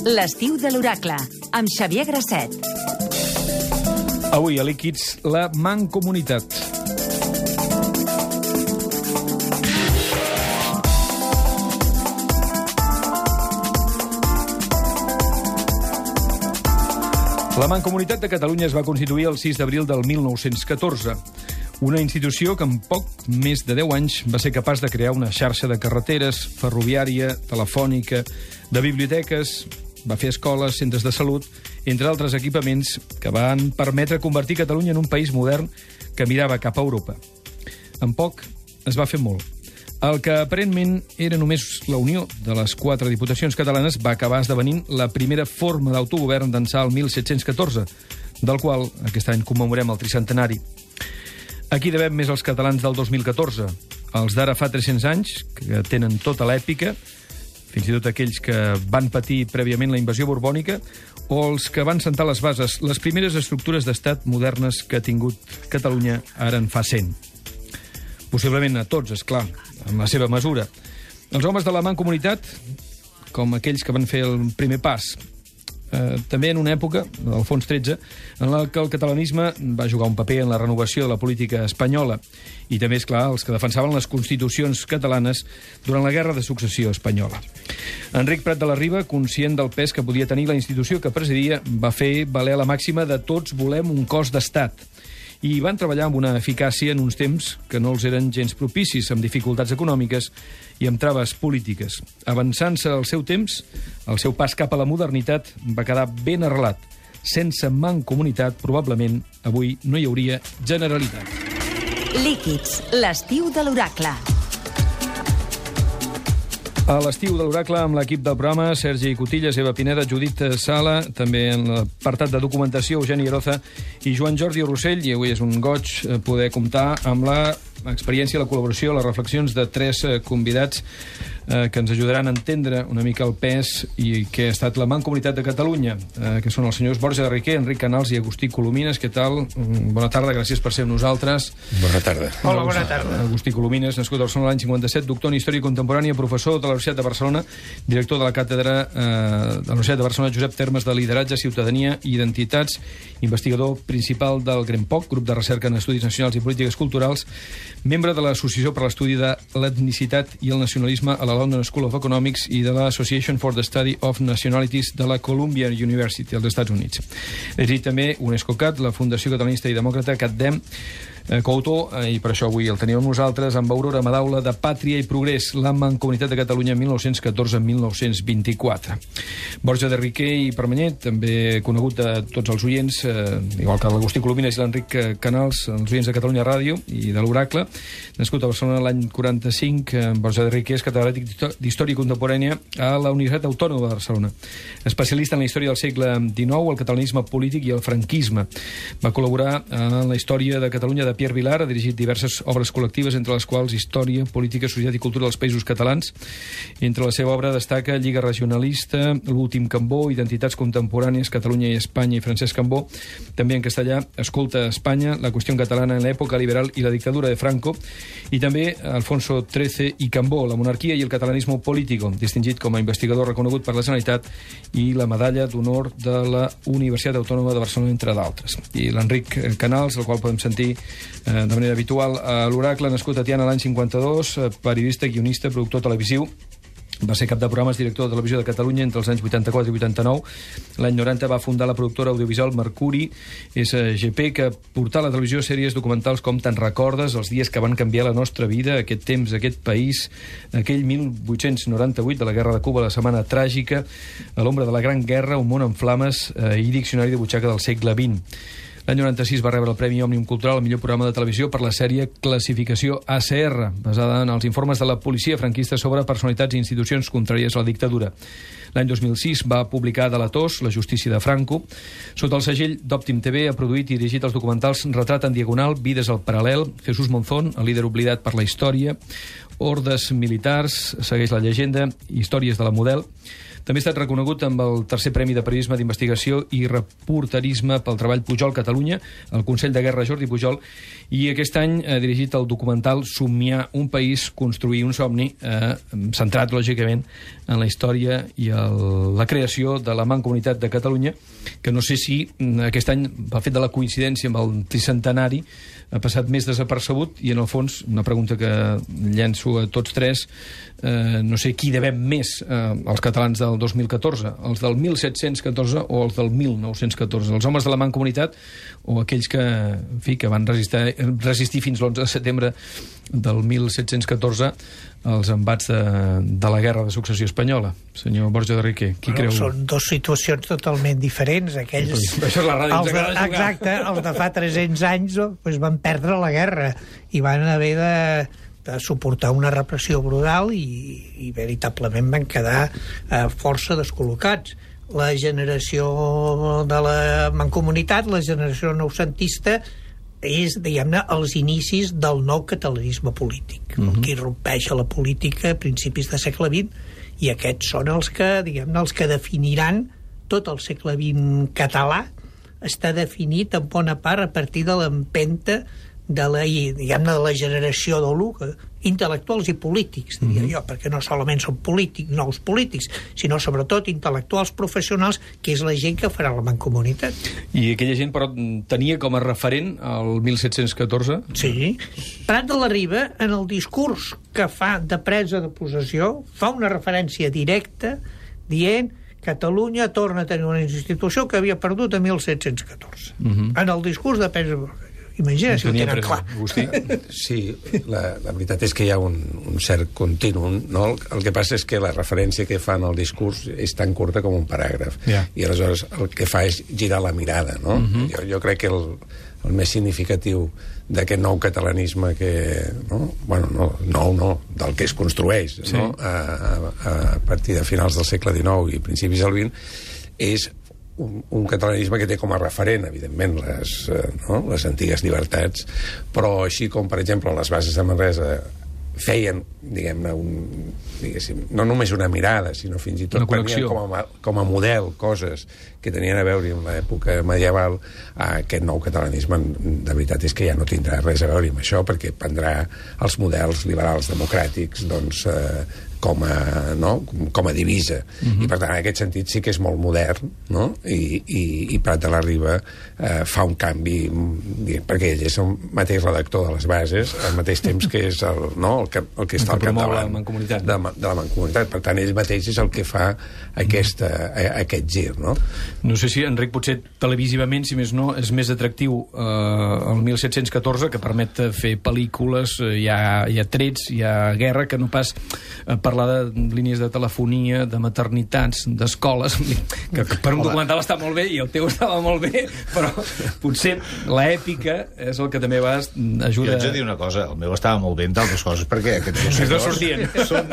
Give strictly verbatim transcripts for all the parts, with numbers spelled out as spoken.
L'estiu de l'Oracle, amb Xavier Grasset. Avui a Líquids, la Mancomunitat. La Mancomunitat de Catalunya es va constituir el sis d'abril del mil nou-cents catorze. Una institució que en poc més de deu anys va ser capaç de crear una xarxa de carreteres, ferroviària, telefònica, de biblioteques, va fer escoles, centres de salut, entre altres equipaments que van permetre convertir Catalunya en un país modern que mirava cap a Europa. En poc es va fer molt. El que aparentment era només la unió de les quatre diputacions catalanes va acabar esdevenint la primera forma d'autogovern d'ençà el mil set-cents catorze, del qual aquest any commemorem el tricentenari. Aquí devem més els catalans del dos mil catorze, els d'ara fa tres-cents anys, que tenen tota l'èpica, fins i tot aquells que van patir prèviament la invasió borbònica, o els que van sentar les bases, les primeres estructures d'estat modernes que ha tingut Catalunya ara en fa cent. Possiblement a tots, és clar, en la seva mesura. Els homes de la Mancomunitat, com aquells que van fer el primer pas, eh, també en una època, l'Alfons tretze, en la que el catalanisme va jugar un paper en la renovació de la política espanyola, i també, és clar, els que defensaven les constitucions catalanes durant la Guerra de Successió espanyola. Enric Prat de la Riba, conscient del pes que podia tenir la institució que presidia, va fer valer la màxima de tots volem un cos d'estat, i van treballar amb una eficàcia en uns temps que no els eren gens propicis, amb dificultats econòmiques i amb traves polítiques. Avançant-se al seu temps, el seu pas cap a la modernitat va quedar ben arrelat. Sense Mancomunitat, probablement, avui no hi hauria Generalitat. Líquids, l'estiu de l'Oracle. A l'estiu de l'Oracle, amb l'equip del programa, Sergi Cotillas, Eva Pineda, Judit Sala, també en l'apartat de documentació, Eugeni Aroza i Joan Jordi Rossell, i avui és un goig poder comptar amb l'experiència, la col·laboració, les reflexions de tres convidats eh, que ens ajudaran a entendre una mica el pes i què ha estat la Mancomunitat de Catalunya, eh, que són els senyors Borja de Riquer, Enric Canals i Agustí Colomines. Què tal? Bona tarda, gràcies per ser amb nosaltres. Bona tarda. Hola, bona tarda. Agustí Colomines, nascut a Barcelona l'any cinquanta-set, doctor en Història Contemporània, professor de la Universitat de Barcelona, director de la càtedra eh, de la Universitat de Barcelona Josep Termes de Lideratge, Ciutadania i Identitats, investigador principal del GREMPOC, grup de recerca en estudis nacionals i polítiques culturals, membre de l'Associació per l'Estudi de l'Etnicitat i el Nacionalisme a la London School of Economics i de l'Association for the Study of Nationalities de la Columbia University als Estats Units. És dir, també UNESCO-CAT, la Fundació Catalanista i Demòcrata, CatDem, eh, coautor, eh, i per això avui el tenim amb nosaltres, amb Aurora Madaula, de Pàtria i Progrés, la Mancomunitat de Catalunya mil nou-cents catorze a mil nou-cents vint-i-quatre. Borja de Riquer i Permanyer, també conegut de tots els oients, eh, igual que l'Agustí Colomines i l'Enric Canals, els oients de Catalunya Ràdio i de l'Oracle, nascut a Barcelona l'any quaranta-cinc, eh, Borja de Riquer és catedràtic d'Història Contemporània a la Universitat Autònoma de Barcelona. Especialista en la història del segle dinou, el catalanisme polític i el franquisme. Va col·laborar en la història de Catalunya de Pierre Vilar, ha dirigit diverses obres col·lectives, entre les quals Història, Política, Societat i Cultura dels Països Catalans. Entre la seva obra destaca Lliga Regionalista, L'últim Cambó, Identitats Contemporànies, Catalunya i Espanya i Francesc Cambó. També en castellà, Escolta Espanya, la qüestió catalana en l'època liberal i la dictadura de Franco. I també Alfonso trece i Cambó, la monarquia i el catalanismo político, distingit com a investigador reconegut per la Generalitat i la medalla d'honor de la Universitat Autònoma de Barcelona, entre d'altres. I l'Enric Canals, el qual podem sentir eh, de manera habitual a l'Oracle, nascut a Tiana l'any cinquanta-dos, eh, periodista, guionista, productor televisiu. Va ser cap de programes, director de Televisió de Catalunya entre els anys vuitanta-quatre i vuitanta-nou. L'any noranta va fundar la productora audiovisual Mercuri S G P, que portà a la televisió sèries documentals com Te'n recordes, els dies que van canviar la nostra vida, aquest temps, aquest país, aquell mil vuit-cents noranta-vuit de la Guerra de Cuba, la setmana tràgica, a l'ombra de la Gran Guerra, Un món en flames eh, i Diccionari de butxaca del segle vint. L'any noranta-sis va rebre el Premi Òmnium Cultural al millor programa de televisió per la sèrie Classificació A C R, basada en els informes de la policia franquista sobre personalitats i institucions contràries a la dictadura. L'any dos mil sis va publicar Delators, la justícia de Franco. Sota el segell d'Òptim T V ha produït i dirigit els documentals Retrat en diagonal, Vides al paral·lel, Jesús Monzón, el líder oblidat per la història, Hordes militars, Segueix la llegenda, Històries de la Model. També ha estat reconegut amb el tercer Premi de Periodisme d'Investigació i Reporterisme pel treball Pujol Catalunya, el Consell de Guerra Jordi Pujol, i aquest any ha dirigit el documental Somniar un país, construir un somni, eh, centrat, lògicament, en la història i el, la creació de la Mancomunitat de Catalunya, que no sé si aquest any, pel fet de la coincidència amb el tricentenari, ha passat més desapercebut, i en el fons, una pregunta que llenço a tots tres, eh, no sé qui devem més, eh, els catalans del dos mil catorze, els del mil set-cents catorze o els del mil nou-cents catorze, els homes de la Mancomunitat o aquells que, en fi, que van resistir, resistir fins l'onze de setembre del mil set-cents catorze als embats de, de la Guerra de Successió Espanyola. Senyor Borja de Riquer, qui bueno, creu? Són dues situacions totalment diferents. Aquells, això és la ràdio, els de, exacte, els de fa tres-cents anys doncs van perdre la guerra i van haver de, de suportar una repressió brutal i, i veritablement van quedar eh, força descol·locats. La generació de la Mancomunitat, la generació noucentista, és, diguem-ne, els inicis del nou catalanisme polític, uh -huh. que irrompeix a la política a principis del segle vint, i aquests són els que, diguem-ne, els que definiran tot el segle vint català. Està definit en bona part a partir de l'empenta de la, diguem-ne, de la generació de l'U, intel·lectuals i polítics, diria mm-hmm. jo, perquè no solament són polítics, nous polítics, sinó sobretot intel·lectuals professionals, que és la gent que farà la Mancomunitat. I aquella gent, però, tenia com a referent el mil set-cents catorze? Sí. Prat de la Riba, en el discurs que fa de presa de possessió, fa una referència directa dient Catalunya torna a tenir una institució que havia perdut a mil set-cents catorze. Mm-hmm. En el discurs de presa de possessió. Imagina si ho tenen clar. Agustí? Sí, la, la veritat és que hi ha un, un cert continuum, no? El, el que passa és que la referència que fan al discurs és tan curta com un paràgraf. Yeah. I aleshores el que fa és girar la mirada, no? Uh-huh. jo, jo crec que el, el més significatiu d'aquest nou catalanisme que... No? Bueno, no, nou no, del que es construeix, sí. no? a, a, a partir de finals del segle dinou i principis del vint, és Un, un catalanisme que té com a referent, evidentment, les, eh, no? les antigues llibertats, però així com, per exemple, les bases de Manresa feien, diguem-ne, un, diguéssim, no només una mirada, sinó fins i tot prenien com a, com a model coses que tenien a veure amb l'època medieval. Aquest nou catalanisme, de veritat, és que ja no tindrà res a veure amb això, perquè prendrà els models liberals democràtics, doncs, eh, com a, no? com a divisa. Uh-huh. I per tant, en aquest sentit sí que és molt modern, no? I, i, i Prat de la Riba eh, fa un canvi, perquè ell és el mateix redactor de les bases, al mateix temps que és el, no? el, que, el que està al capdavant de, de la Mancomunitat. Per tant, ell mateix és el que fa aquesta, a, aquest gir, no? No sé si, Enric, potser televisivament, si més no, és més atractiu eh, el mil set-cents catorze, que permet fer pel·lícules, eh, hi, ha, hi ha trets, hi ha guerra, que no pas eh, parlar de línies de telefonia, de maternitats, d'escoles, que, que per un documental està molt bé, i el teu estava molt bé, però potser l'èpica és el que també va ajudar... Jo haig de dir una cosa, el meu estava molt bé, entre altres coses, perquè aquests dos senyors... sortien. Són,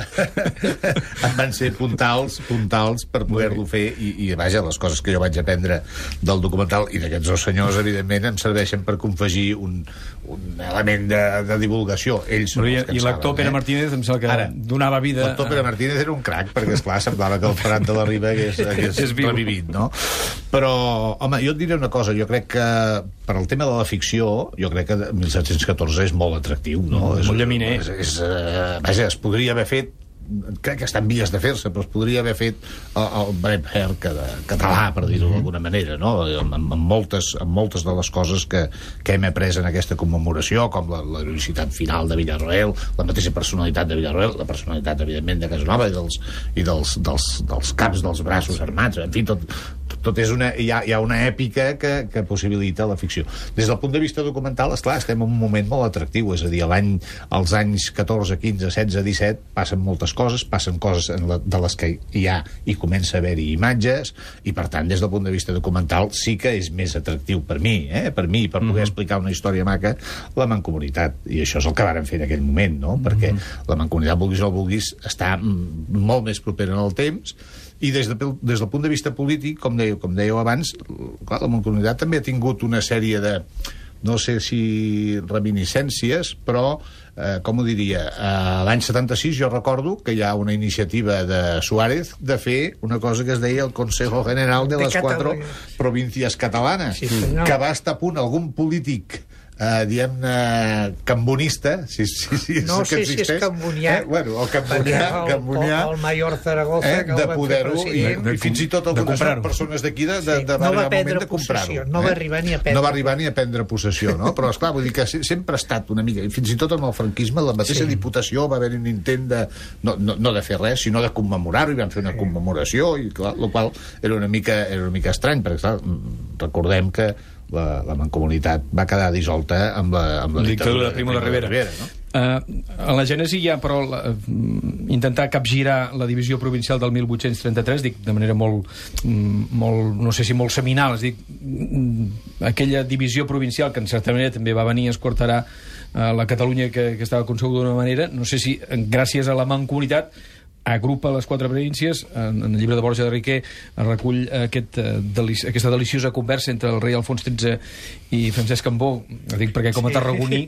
són, van ser puntals, puntals per poder-lo fer, i, i vaja, les coses que jo vaig aprendre del documental i d'aquests dos senyors, evidentment, em serveixen per confegir un, un element de, de divulgació. Ells són els que en saben. I l'actor Pere Martínez, em sembla que ara donava vida... L'actor Pere Martínez era un crac, perquè, esclar, semblava que el Prat de la Riba hagués, hagués revivit, no? Però, home, jo et diré una cosa, jo crec que per al tema de la ficció, jo crec que mil set-cents catorze és molt atractiu, no? Mm, molt llaminer. És, és, uh, vaja, es podria haver fet, crec que està en vies de fer-se, però es podria haver fet el, el Braveheart català, per dir-ho d'alguna manera, no? Amb, amb, moltes, amb moltes de les coses que, que hem après en aquesta commemoració, com la, la heroïcitat final de Villarroel, la mateixa personalitat de Villarroel, la personalitat, evidentment, de Casanova i dels, i dels, dels, dels caps dels braços armats, en fi, tot, tot és una, hi ha, hi ha una èpica que, que possibilita la ficció. Des del punt de vista documental, esclar, estem en un moment molt atractiu, és a dir, l'any, als anys catorze, quinze, setze, disset passen moltes coses, passen coses en la, de les que hi ha i comença a haver-hi imatges, i per tant, des del punt de vista documental sí que és més atractiu per mi, eh? per mi, per poder mm-hmm. explicar una història maca, la Mancomunitat, i això és el que varen fer en aquell moment, no? Mm-hmm. Perquè la Mancomunitat, vulguis o vulguis, està molt més propera en el temps, i des, de, des del punt de vista polític, com dèieu, com dèieu abans, clar, la Mancomunitat també ha tingut una sèrie de no sé si reminiscències, però, eh, com ho diria, eh, l'any setanta-sis jo recordo que hi ha una iniciativa de Suárez de fer una cosa que es deia el Consejo General de, de les Quatre Províncies Catalanes, sí, que va estar a punt algun polític Uh, diguem-ne, cambonista, si, si, si no sé si és cambonià, eh? bueno, el cambonià, el, cambonià el, el Mayor Zaragoza, eh? de poder-ho, i, i fins i tot algunes persones d'aquí de, de, de, no va va prendre possessió, no va arribar ni a prendre no va arribar ni a prendre possessió, no? Però esclar, vull dir que sempre ha estat una mica, i fins i tot amb el franquisme la mateixa sí. Diputació va haver un intent de, no, no, no de fer res, sinó de commemorar-ho, i van fer una sí. commemoració, i clar, el qual era una mica, era una mica estrany, perquè clar, recordem que La, la mancomunitat va quedar dissolta amb la, amb la dictadura de Primo de Rivera. Rivera no? Uh, a la Gènesi hi ha, però, la, uh, intentar capgirar la divisió provincial del mil vuit-cents trenta-tres, dic de manera molt, molt, no sé si molt seminal, és dic, aquella divisió provincial que en certa manera també va venir a esquarterar uh, la Catalunya que, que estava concebuda d'una manera, no sé si gràcies a la mancomunitat agrupa les quatre províncies. En, en el llibre de Borja de Riquer es recull aquest, uh, delici aquesta deliciosa conversa entre el rei Alfons tretze i Francesc Cambó, dic perquè com a tarragoní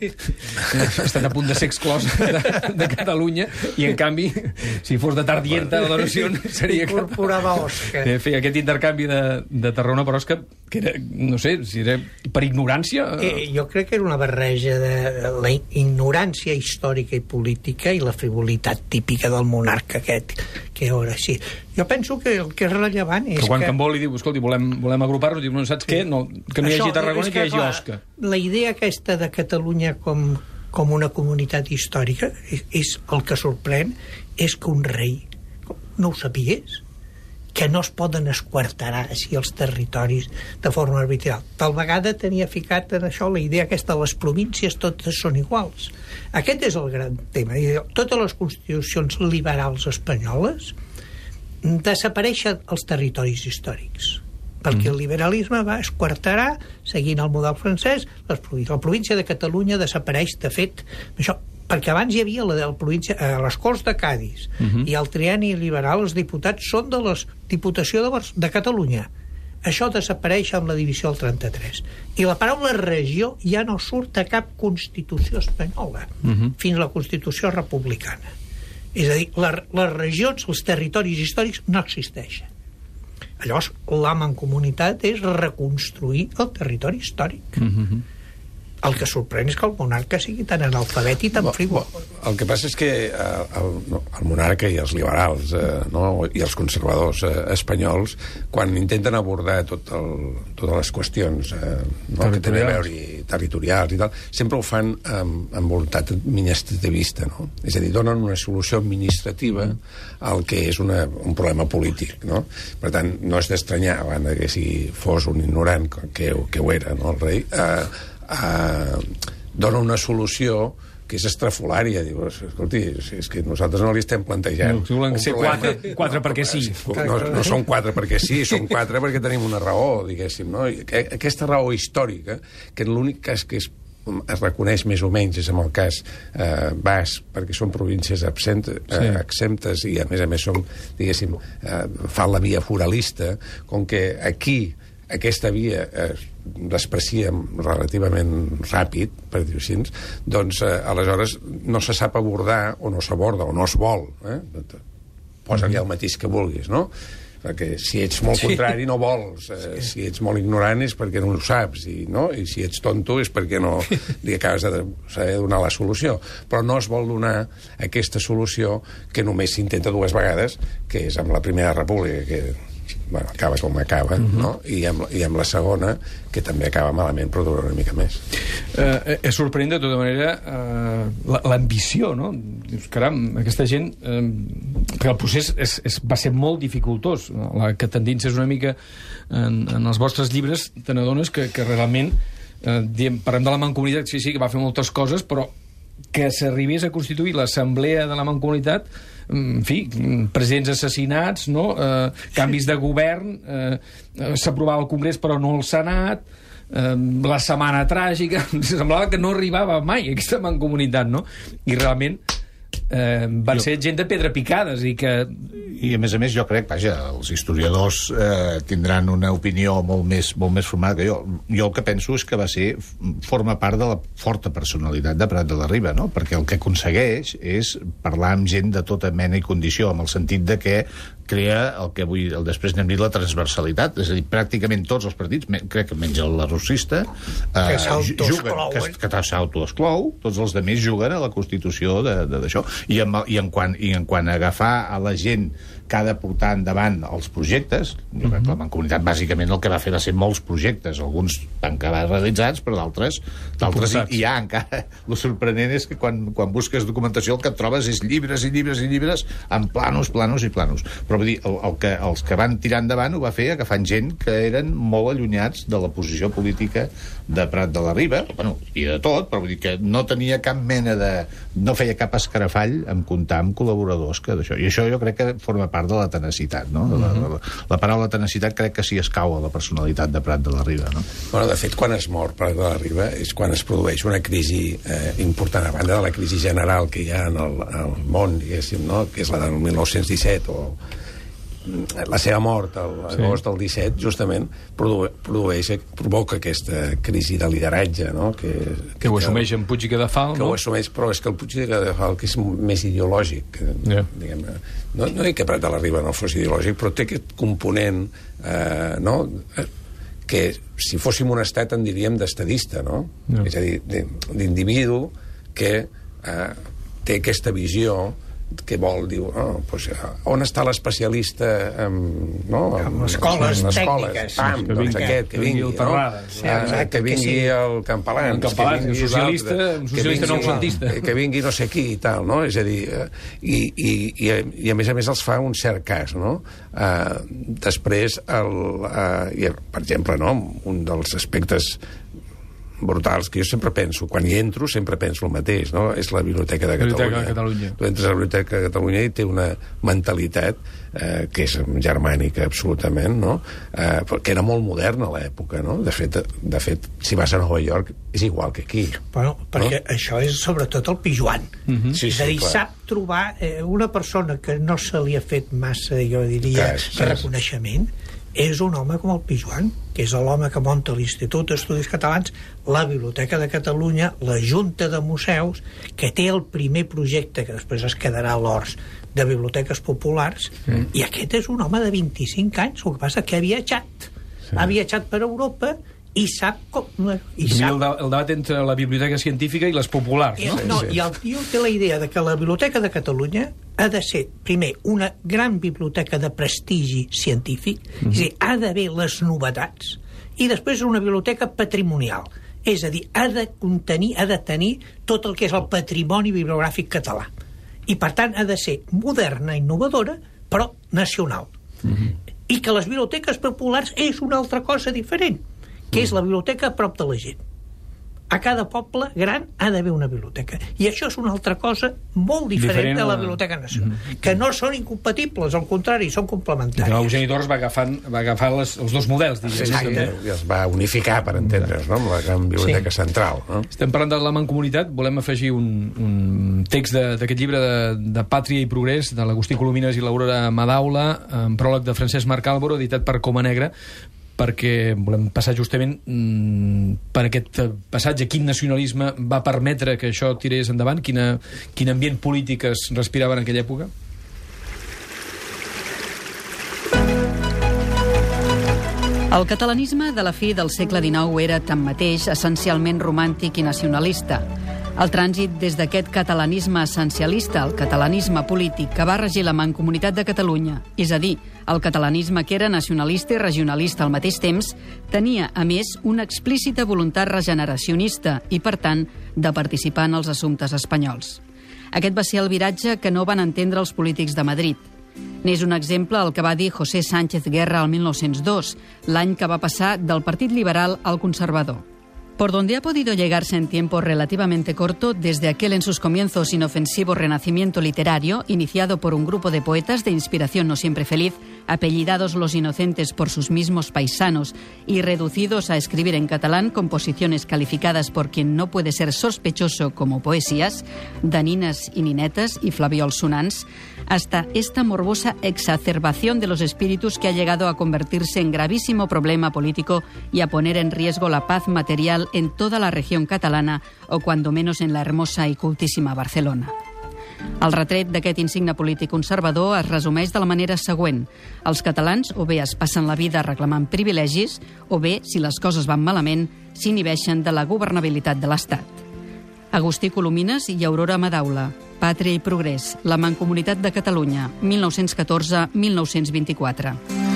estan a punt de ser exclòs de, de Catalunya, i en canvi si fos de Tardienta la donació seria que incorporava Osca. Eh, feia aquest intercanvi de, de Tarragona per Osca, que era, no sé, si era per ignorància. Eh, jo crec que era una barreja de la ignorància històrica i política i la frivolitat típica del monarca aquest, que ara sí. Jo penso que el que és rellevant és que... quan que... Cambó li diu, escolti, volem, volem agrupar-nos, diu, no saps què? No, que no hi hagi Tarragona i que hi hagi Osca. La idea aquesta de Catalunya com, com una comunitat històrica és, és el que sorprèn, és que un rei no ho sapies, que no es poden esquarterar així els territoris de forma arbitral. Tal vegada tenia ficat en això la idea aquesta, les províncies totes són iguals. Aquest és el gran tema. Totes les constitucions liberals espanyoles desapareixen els territoris històrics, perquè el liberalisme va esquarterar, seguint el model francès, les províncies. La província de Catalunya desapareix, de fet, això, perquè abans hi havia la de la província, a les Corts de Cadis, uh -huh. i al trienni liberal els diputats són de la Diputació de, de Catalunya. Això desapareix amb la divisió del trenta-tres. I la paraula regió ja no surt a cap Constitució espanyola, uh -huh. fins a la Constitució republicana. És a dir, la, les regions, els territoris històrics no existeixen. Llavors, la mancomunitat és reconstruir el territori històric. Uh -huh. El que sorprèn és que el monarca sigui tan analfabet i tan frívol. El que passa és que el, el monarca i els liberals eh, no? i els conservadors eh, espanyols, quan intenten abordar tot el, totes les qüestions eh, no? que tenen a veure territorials i tal, sempre ho fan amb, amb voluntat administrativista, no? És a dir, donen una solució administrativa al que és una, un problema polític, no? Per tant, no és d'estranyar, a banda que si fos un ignorant, que, que ho era, no, el rei, eh, Uh, dona una solució que és estrafolària. Diu, escolti, és que nosaltres no li estem plantejant... No, volen ser quatre, quatre perquè sí. No, no són quatre perquè sí, són quatre perquè tenim una raó, diguéssim, no? Aquesta raó històrica, que l'únic cas que es, es reconeix més o menys és en el cas eh, basc, perquè són províncies absentes, eh, sí. exemptes, i a més a més són, diguéssim, eh, fan la via foralista, com que aquí aquesta via eh, desprecia relativament ràpid, per dir-ho així, doncs eh, aleshores no se sap abordar, o no s'aborda, o no es vol. Eh? Posa-li el mateix que vulguis, no? Perquè si ets molt contrari no vols, eh, si ets molt ignorant és perquè no ho saps, i, no? I si ets tonto és perquè no li acabes de saber donar la solució. Però no es vol donar aquesta solució que només s'intenta dues vegades, que és amb la Primera República, que bueno, acaba com acaba, uh -huh. no? I amb, i amb la segona, que també acaba malament, però dura una mica més. Eh, és sorprenent, de tota manera, eh, l'ambició, no? Dius, caram, aquesta gent... Eh, perquè el procés és, és, va ser molt dificultós. La que t'endinses una mica en, en els vostres llibres, te n'adones que, que realment, eh, diem, parlem de la Mancomunitat, sí, sí, que va fer moltes coses, però que s'arribés a constituir l'assemblea de la Mancomunitat, en fi, presidents assassinats, no? eh, canvis de govern, eh, s'aprovava al Congrés però no al Senat, eh, la setmana tràgica, semblava que no arribava mai aquesta mancomunitat, no? I realment eh, van jo... ser gent de pedra picades i que... I, a més a més, jo crec, vaja, els historiadors eh, tindran una opinió molt més, molt més formada que jo. Jo el que penso és que va ser, forma part de la forta personalitat de Prat de la Riba, no? Perquè el que aconsegueix és parlar amb gent de tota mena i condició, amb el sentit de que crea el que avui, el després n'hem dit la transversalitat, és a dir, pràcticament tots els partits, crec que menys el rossista, eh, que s'autoexclou, que, que s'autoexclou, tots els altres juguen a la Constitució d'això. I en, i, en quant, I en quant a agafar a la gent que ha de portar endavant els projectes, jo crec que la Mancomunitat bàsicament el que va fer va ser molts projectes, alguns van acabar realitzats, però d'altres d'altres hi, hi ha encara. El sorprenent és que quan, quan busques documentació el que et trobes és llibres i llibres i llibres en planos, planos i planos. Però vull dir, el, el que, els que van tirar endavant ho va fer agafant gent que eren molt allunyats de la posició política de Prat de la Riba, bueno, i de tot, però vull dir que no tenia cap mena de... no feia cap escarafall en comptar amb col·laboradors que d'això. I això jo crec que forma part de la tenacitat, no? Mm -hmm. la, la, la paraula tenacitat crec que sí escau a la personalitat de Prat de la Riba, no? Bueno, de fet, quan es mor Prat de la Riba és quan es produeix una crisi eh, important, a banda de la crisi general que hi ha en el, en el món, diguéssim, no? Que és la del mil nou-cents disset, o la seva mort a l'agost del disset, justament produ produeix, provoca aquesta crisi de lideratge, no? Que, que, que ho assumeix en Puig i Cadafal, que no? ho assumeix, però és que el Puig i Cadafal que és més ideològic, yeah. diguem-ne. No, no dic que Prat de la Riba no fos ideològic, però té aquest component, eh, no?, que si fóssim un estat en diríem d'estadista, no? Yeah. És a dir, d'individu que eh, té aquesta visió que vol, diu, oh, pues, on està l'especialista amb, no? amb les escoles tècniques, pam, que doncs aquest, que vingui, el Terrades, no? sí, exacte, que vingui que sí. el Campalans, el Campalans, un socialista, un socialista no centista, que vingui no sé qui i tal, no? És a dir, i, i, i, i a més a més els fa un cert cas, no? Uh, després, el, uh, i, per exemple, no? Un dels aspectes brutals, que jo sempre penso, quan hi entro sempre penso el mateix, no? És la Biblioteca de Catalunya. Biblioteca de Catalunya. Tu entres a la Biblioteca de Catalunya i té una mentalitat eh, que és germànica absolutament, no? Eh, que era molt moderna a l'època, no? De fet, de fet, si vas a Nova York és igual que aquí. Bueno, perquè no? Això és sobretot el pijuan. Mm-hmm. sí, és a dir, sí, sap trobar eh, una persona que no se li ha fet massa, jo diria, cas, reconeixement, és un home com el Pijuan, que és l'home que munta l'Institut d'Estudis Catalans, la Biblioteca de Catalunya, la Junta de Museus, que té el primer projecte, que després es quedarà a l'Ors, de biblioteques populars, mm. i aquest és un home de vint-i-cinc anys, el que passa que ha viatjat. Sí. Ha viatjat per Europa i sap com... I sap... El, el debat entre la biblioteca científica i les populars, no? I, no, sí. I el tio té la idea de que la Biblioteca de Catalunya ha de ser, primer, una gran biblioteca de prestigi científic, mm-hmm. és a dir, ha d'haver les novetats, i després una biblioteca patrimonial, és a dir, ha de contenir, ha de tenir tot el que és el patrimoni bibliogràfic català. I, per tant, ha de ser moderna, innovadora, però nacional. Mm-hmm. I que les biblioteques populars és una altra cosa diferent, que és la biblioteca a prop de la gent. A cada poble gran ha d'haver una biblioteca. I això és una altra cosa molt diferent, diferent de la Biblioteca Nacional. Mm-hmm. Que no són incompatibles, al contrari, són complementàries. Eugeni Torres va agafar, va agafar les, els dos models, diguem. Sí, sí, i els va unificar, per entendre's, no? Amb la gran biblioteca sí. central. No? Estem parlant de la Mancomunitat, volem afegir un, un text d'aquest llibre de, de Pàtria i Progrés, de l'Agustí Colomines i l'Aurora Madaula, amb pròleg de Francesc Marc Álvaro, editat per Coma Negra, perquè volem passar justament mmm, per aquest passatge, quin nacionalisme va permetre que això tirés endavant, quina, quin ambient polític es respirava en aquella època? El catalanisme de la fi del segle dinou era, tanmateix, essencialment romàntic i nacionalista. El trànsit des d'aquest catalanisme essencialista al catalanisme polític que va regir la Mancomunitat de Catalunya, és a dir, el catalanisme que era nacionalista i regionalista al mateix temps, tenia, a més, una explícita voluntat regeneracionista i, per tant, de participar en els assumptes espanyols. Aquest va ser el viratge que no van entendre els polítics de Madrid. N'és un exemple el que va dir José Sánchez Guerra el mil nou-cents dos, l'any que va passar del Partit Liberal al Conservador. Por donde ha podido llegarse en tiempo relativamente corto, desde aquel en sus comienzos inofensivo renacimiento literario, iniciado por un grupo de poetas de inspiración no siempre feliz, apellidados los inocentes por sus mismos paisanos y reducidos a escribir en catalán composiciones calificadas por quien no puede ser sospechoso como poesías, daninas y ninetas y flaviols sonants, hasta esta morbosa exacerbación de los espíritus que ha llegado a convertirse en gravísimo problema político y a poner en riesgo la paz material en toda la región catalana o cuando menos en la hermosa i cultíssima Barcelona. El retret d'aquest insigne polític conservador es resumeix de la manera següent. Els catalans o bé es passen la vida reclamant privilegis o bé, si les coses van malament, s'inhibeixen de la governabilitat de l'Estat. Agustí Colomines i Aurora Madaula, Pàtria i Progrés, la Mancomunitat de Catalunya, mil nou-cents catorze a mil nou-cents vint-i-quatre.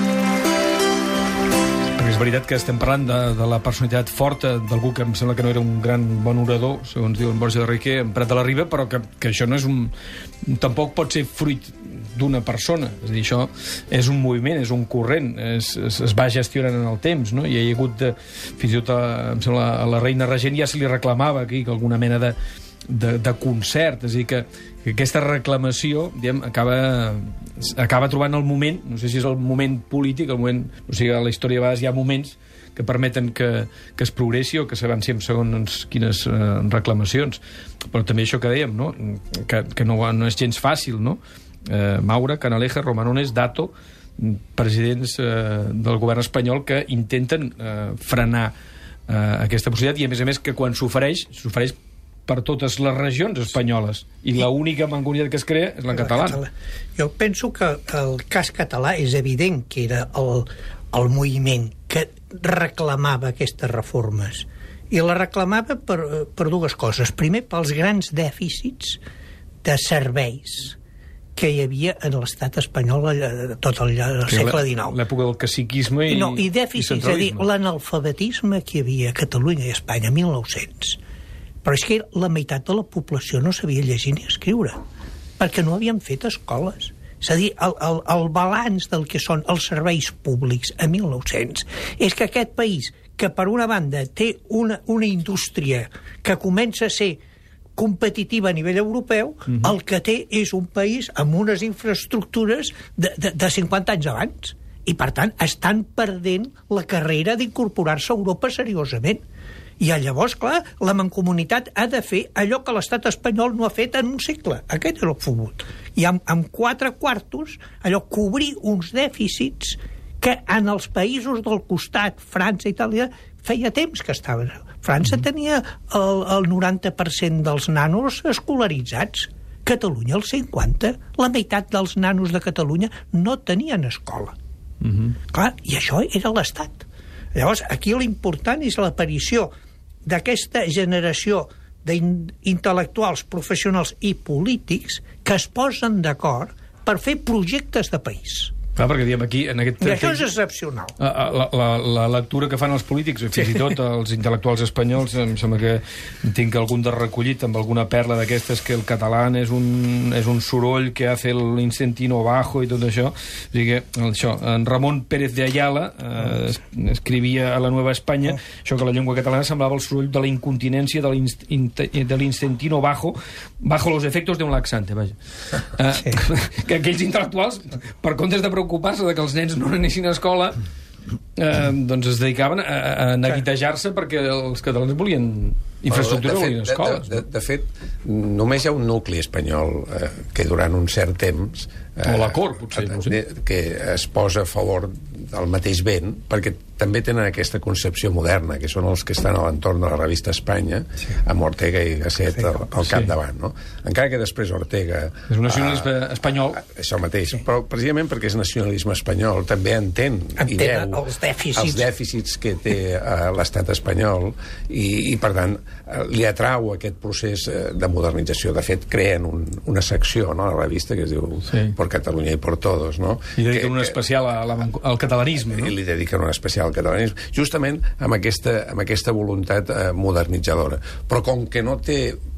És veritat que estem parlant de, de la personalitat forta d'algú que em sembla que no era un gran bon orador, segons diu en Borja de Riquer, en Prat de la Riba, però que, que això no és un... tampoc pot ser fruit d'una persona. És a dir, això és un moviment, és un corrent, es, es, es va gestionant en el temps, no? I hi ha hagut, de, fins i tot, a, em sembla, a la reina regent ja se li reclamava aquí que alguna mena de, de, de concert, és a dir, que, que aquesta reclamació, diguem, acaba, acaba trobant el moment, no sé si és el moment polític, el moment, o sigui, a la història a vegades hi ha moments que permeten que, que es progressi o que s'avancem segons quines eh, reclamacions. Però també això que dèiem, no? Que, que no, no és gens fàcil, no? Eh, Maura, Canalejas, Romanones, Dato, presidents eh, del govern espanyol que intenten eh, frenar eh, aquesta possibilitat i, a més a més, que quan s'ofereix, s'ofereix per totes les regions espanyoles i l'única mancomunitat que es crea és la catalana. Jo penso que el cas català és evident que era el, el moviment que reclamava aquestes reformes i la reclamava per, per dues coses. Primer, pels grans dèficits de serveis que hi havia en l'estat espanyol tot el, el segle dinou. L'època del caciquisme i, no, i dèficits, i és a dir, l'analfabetisme que hi havia a Catalunya i a Espanya mil nou-cents. Però és que la meitat de la població no sabia llegir ni escriure, perquè no havien fet escoles. És a dir, el, el, el balanç del que són els serveis públics a mil nou-cents és que aquest país, que per una banda té una, una indústria que comença a ser competitiva a nivell europeu, uh-huh. el que té és un país amb unes infraestructures de, de, de cinquanta anys abans. I, per tant, estan perdent la carrera d'incorporar-se a Europa seriosament. I llavors, clar, la mancomunitat ha de fer allò que l'estat espanyol no ha fet en un segle. Aquest és el fútbol. I amb, amb quatre quartos, allò, cobrir uns dèficits que en els països del costat, França, Itàlia, feia temps que estaven. França tenia el, el noranta per cent dels nanos escolaritzats. Catalunya, el cinquanta per cent. La meitat dels nanos de Catalunya no tenien escola. Uh-huh. Clar, i això era l'Estat. Llavors, aquí l'important és l'aparició d'aquesta generació d'intel·lectuals, professionals i polítics que es posen d'acord per fer projectes de país. Clar, perquè diem aquí... En aquest I això és excepcional. La, la, la lectura que fan els polítics, fins i tot els intel·lectuals espanyols, em sembla que tinc algun de recollit amb alguna perla d'aquestes, que el català és un, és un soroll que hace el incentino bajo i tot això. O sigui que, això, en Ramon Pérez de Ayala eh, escrivia a la Nueva Espanya, oh. això que la llengua catalana semblava el soroll de la incontinència de l'incentino bajo, bajo los efectos de un laxante, vaja. Eh, sí. Que aquells intel·lectuals, per comptes de preocupar-se de que els nens no anessin a escola, eh, doncs es dedicaven a, a neguitejar-se perquè els catalans volien infraestructura, de fet, volien escoles. De, de, de fet, només hi ha un nucli espanyol eh, que durant un cert temps eh, o la cort, potser, no sé. que es posa a favor del mateix vent, perquè també tenen aquesta concepció moderna, que són els que estan a l'entorn de la revista Espanya, sí. amb Ortega i Gasset al, al capdavant, no? Encara que després Ortega... És un nacionalisme uh, espanyol. Això mateix, sí. Però precisament perquè és nacionalisme espanyol també entén, entén i veu els dèficits. els dèficits que té uh, l'estat espanyol i, i per tant uh, li atrau aquest procés uh, de modernització. De fet, creen un, una secció, no?, a la revista que es diu sí. Por Catalunya i por Todos, no? I dediquen que, un especial a la, al catalanisme, no? I li dediquen un especial al catalanisme, justament amb aquesta, amb aquesta voluntat eh, modernitzadora. Però com que no té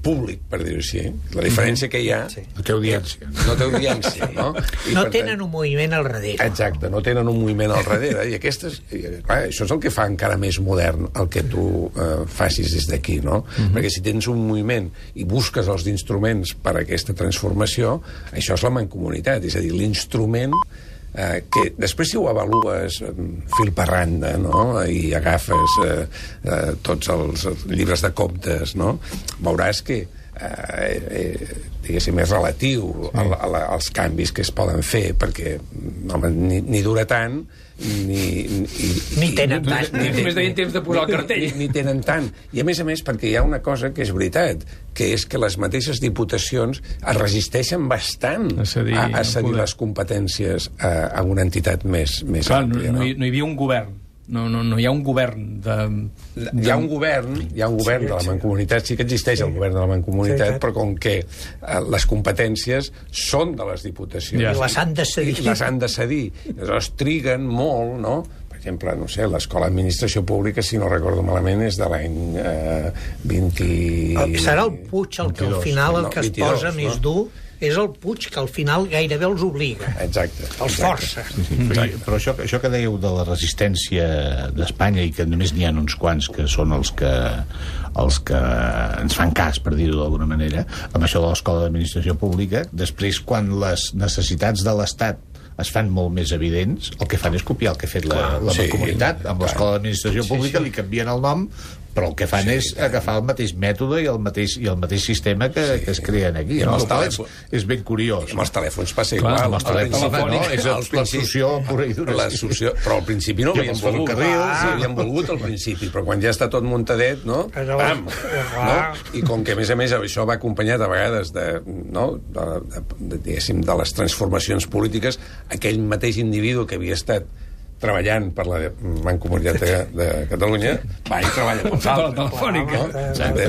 públic, per dir-ho així. La diferència que hi ha... Sí. No té audiència. No té audiència, no? I no per tenen tant, un moviment al darrere. exacte, no tenen un moviment al darrere. I aquestes, i, clar, això és el que fa encara més modern el que tu eh, facis des d'aquí, no? Mm-hmm. Perquè si tens un moviment i busques els instruments per a aquesta transformació, això és la mancomunitat, és a dir, l'instrument Eh, que després si ho avalues eh, fil per randa, no? I agafes eh, eh, tots els llibres de comptes, no? Veuràs que eh, eh, diguéssim, és relatiu a, a, a, als canvis que es poden fer, perquè home, ni, ni dura tant ni, ni, Ni tenen tant. Ni, ni, més tenien temps de posar el cartell. Ni, ni tenen tant. I a més a més perquè hi ha una cosa que és veritat, que és que les mateixes diputacions es resisteixen bastant a cedir, a, a cedir no les competències a, a una entitat més, més Clar, àmplia. no, No, no, hi, no hi havia un govern. No, no, no hi ha un govern de... Hi ha un govern, hi ha un govern de la Mancomunitat, sí que existeix el govern de la Mancomunitat, Sí, però com que eh, les competències són de les diputacions. Ja. I les han de cedir. I les han de cedir. Aleshores triguen molt, no? Per exemple, no sé, l'Escola d'Administració Pública, si no recordo malament, és de l'any eh, vint... El, serà el Puig el que al final el no, que es vint-i-dos, posa no? més dur és el Puig, que al final gairebé els obliga. Exacte. Els exacte. força. Sí, sí, però, però això, això que dèieu de la resistència d'Espanya i que només n'hi ha uns quants que són els que els que ens fan cas, per dir-ho d'alguna manera, amb això de l'Escola d'Administració Pública, després, quan les necessitats de l'Estat es fan molt més evidents, el que fan és copiar el que ha fet la, la sí, Mancomunitat. Amb l'Escola d'Administració Pública sí, sí. li canvien el nom, però el que fan sí, és agafar el mateix mètode i el mateix, i el mateix sistema que, sí. que es creen aquí. No? És, és ben curiós. Amb els telèfons passa Clar, igual. Amb els telèfons, no? És el, la solució pura i dura. La solució, però al principi no ho havien volgut. Sí, havien volgut al principi, però quan ja està tot muntadet, no? Pam! No? I com que, a més a més, això va acompanyat a vegades de, no? de, de, de, diguéssim, de les transformacions polítiques, aquell mateix individu que havia estat treballant per la Mancomunitat de, de Catalunya, va i treballa per la telefònica. No?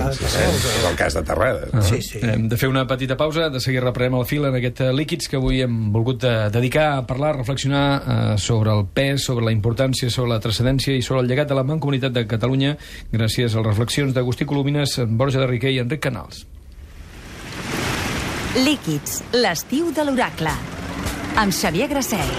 És el cas de Terrades. No? Sí, sí. Hem de fer una petita pausa, de seguir reprenem el fil en aquest Líquids que avui hem volgut eh, dedicar a parlar, a reflexionar eh, sobre el pes, sobre la importància, sobre la transcendència i sobre el llegat de la Mancomunitat de Catalunya, gràcies a les reflexions d'Agustí Colomines, Borja de Riquer i Enric Canals. Líquids, l'estiu de l'oracle, amb Xavier Grasset.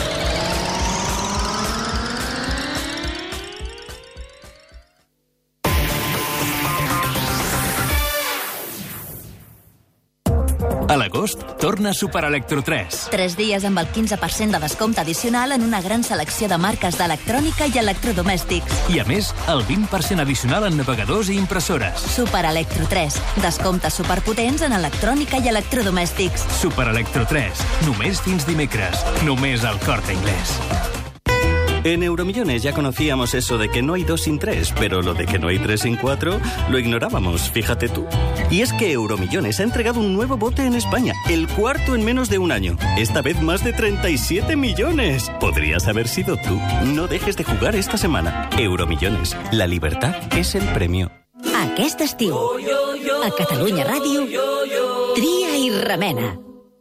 A l'agost, torna Super Electro tres. Tres dies amb el quinze per cent de descompte addicional en una gran selecció de marques d'electrònica i electrodomèstics. I a més, el vint per cent addicional en navegadors i impressores. Super Electro tres. Descomptes superpotents en electrònica i electrodomèstics. Super Electro tres. Només fins dimecres. Només al Corte Inglés. En Euromillones ya conocíamos eso de que no hay dos sin tres, pero lo de que no hay tres sin cuatro lo ignorábamos, fíjate tú. Y es que Euromillones ha entregado un nuevo bote en España, el cuarto en menos de un año. Esta vez más de treinta y siete millones. Podrías haber sido tú. No dejes de jugar esta semana. Euromillones, la libertad es el premio. Aquest estiu, a Catalunya Ràdio, tria i remena.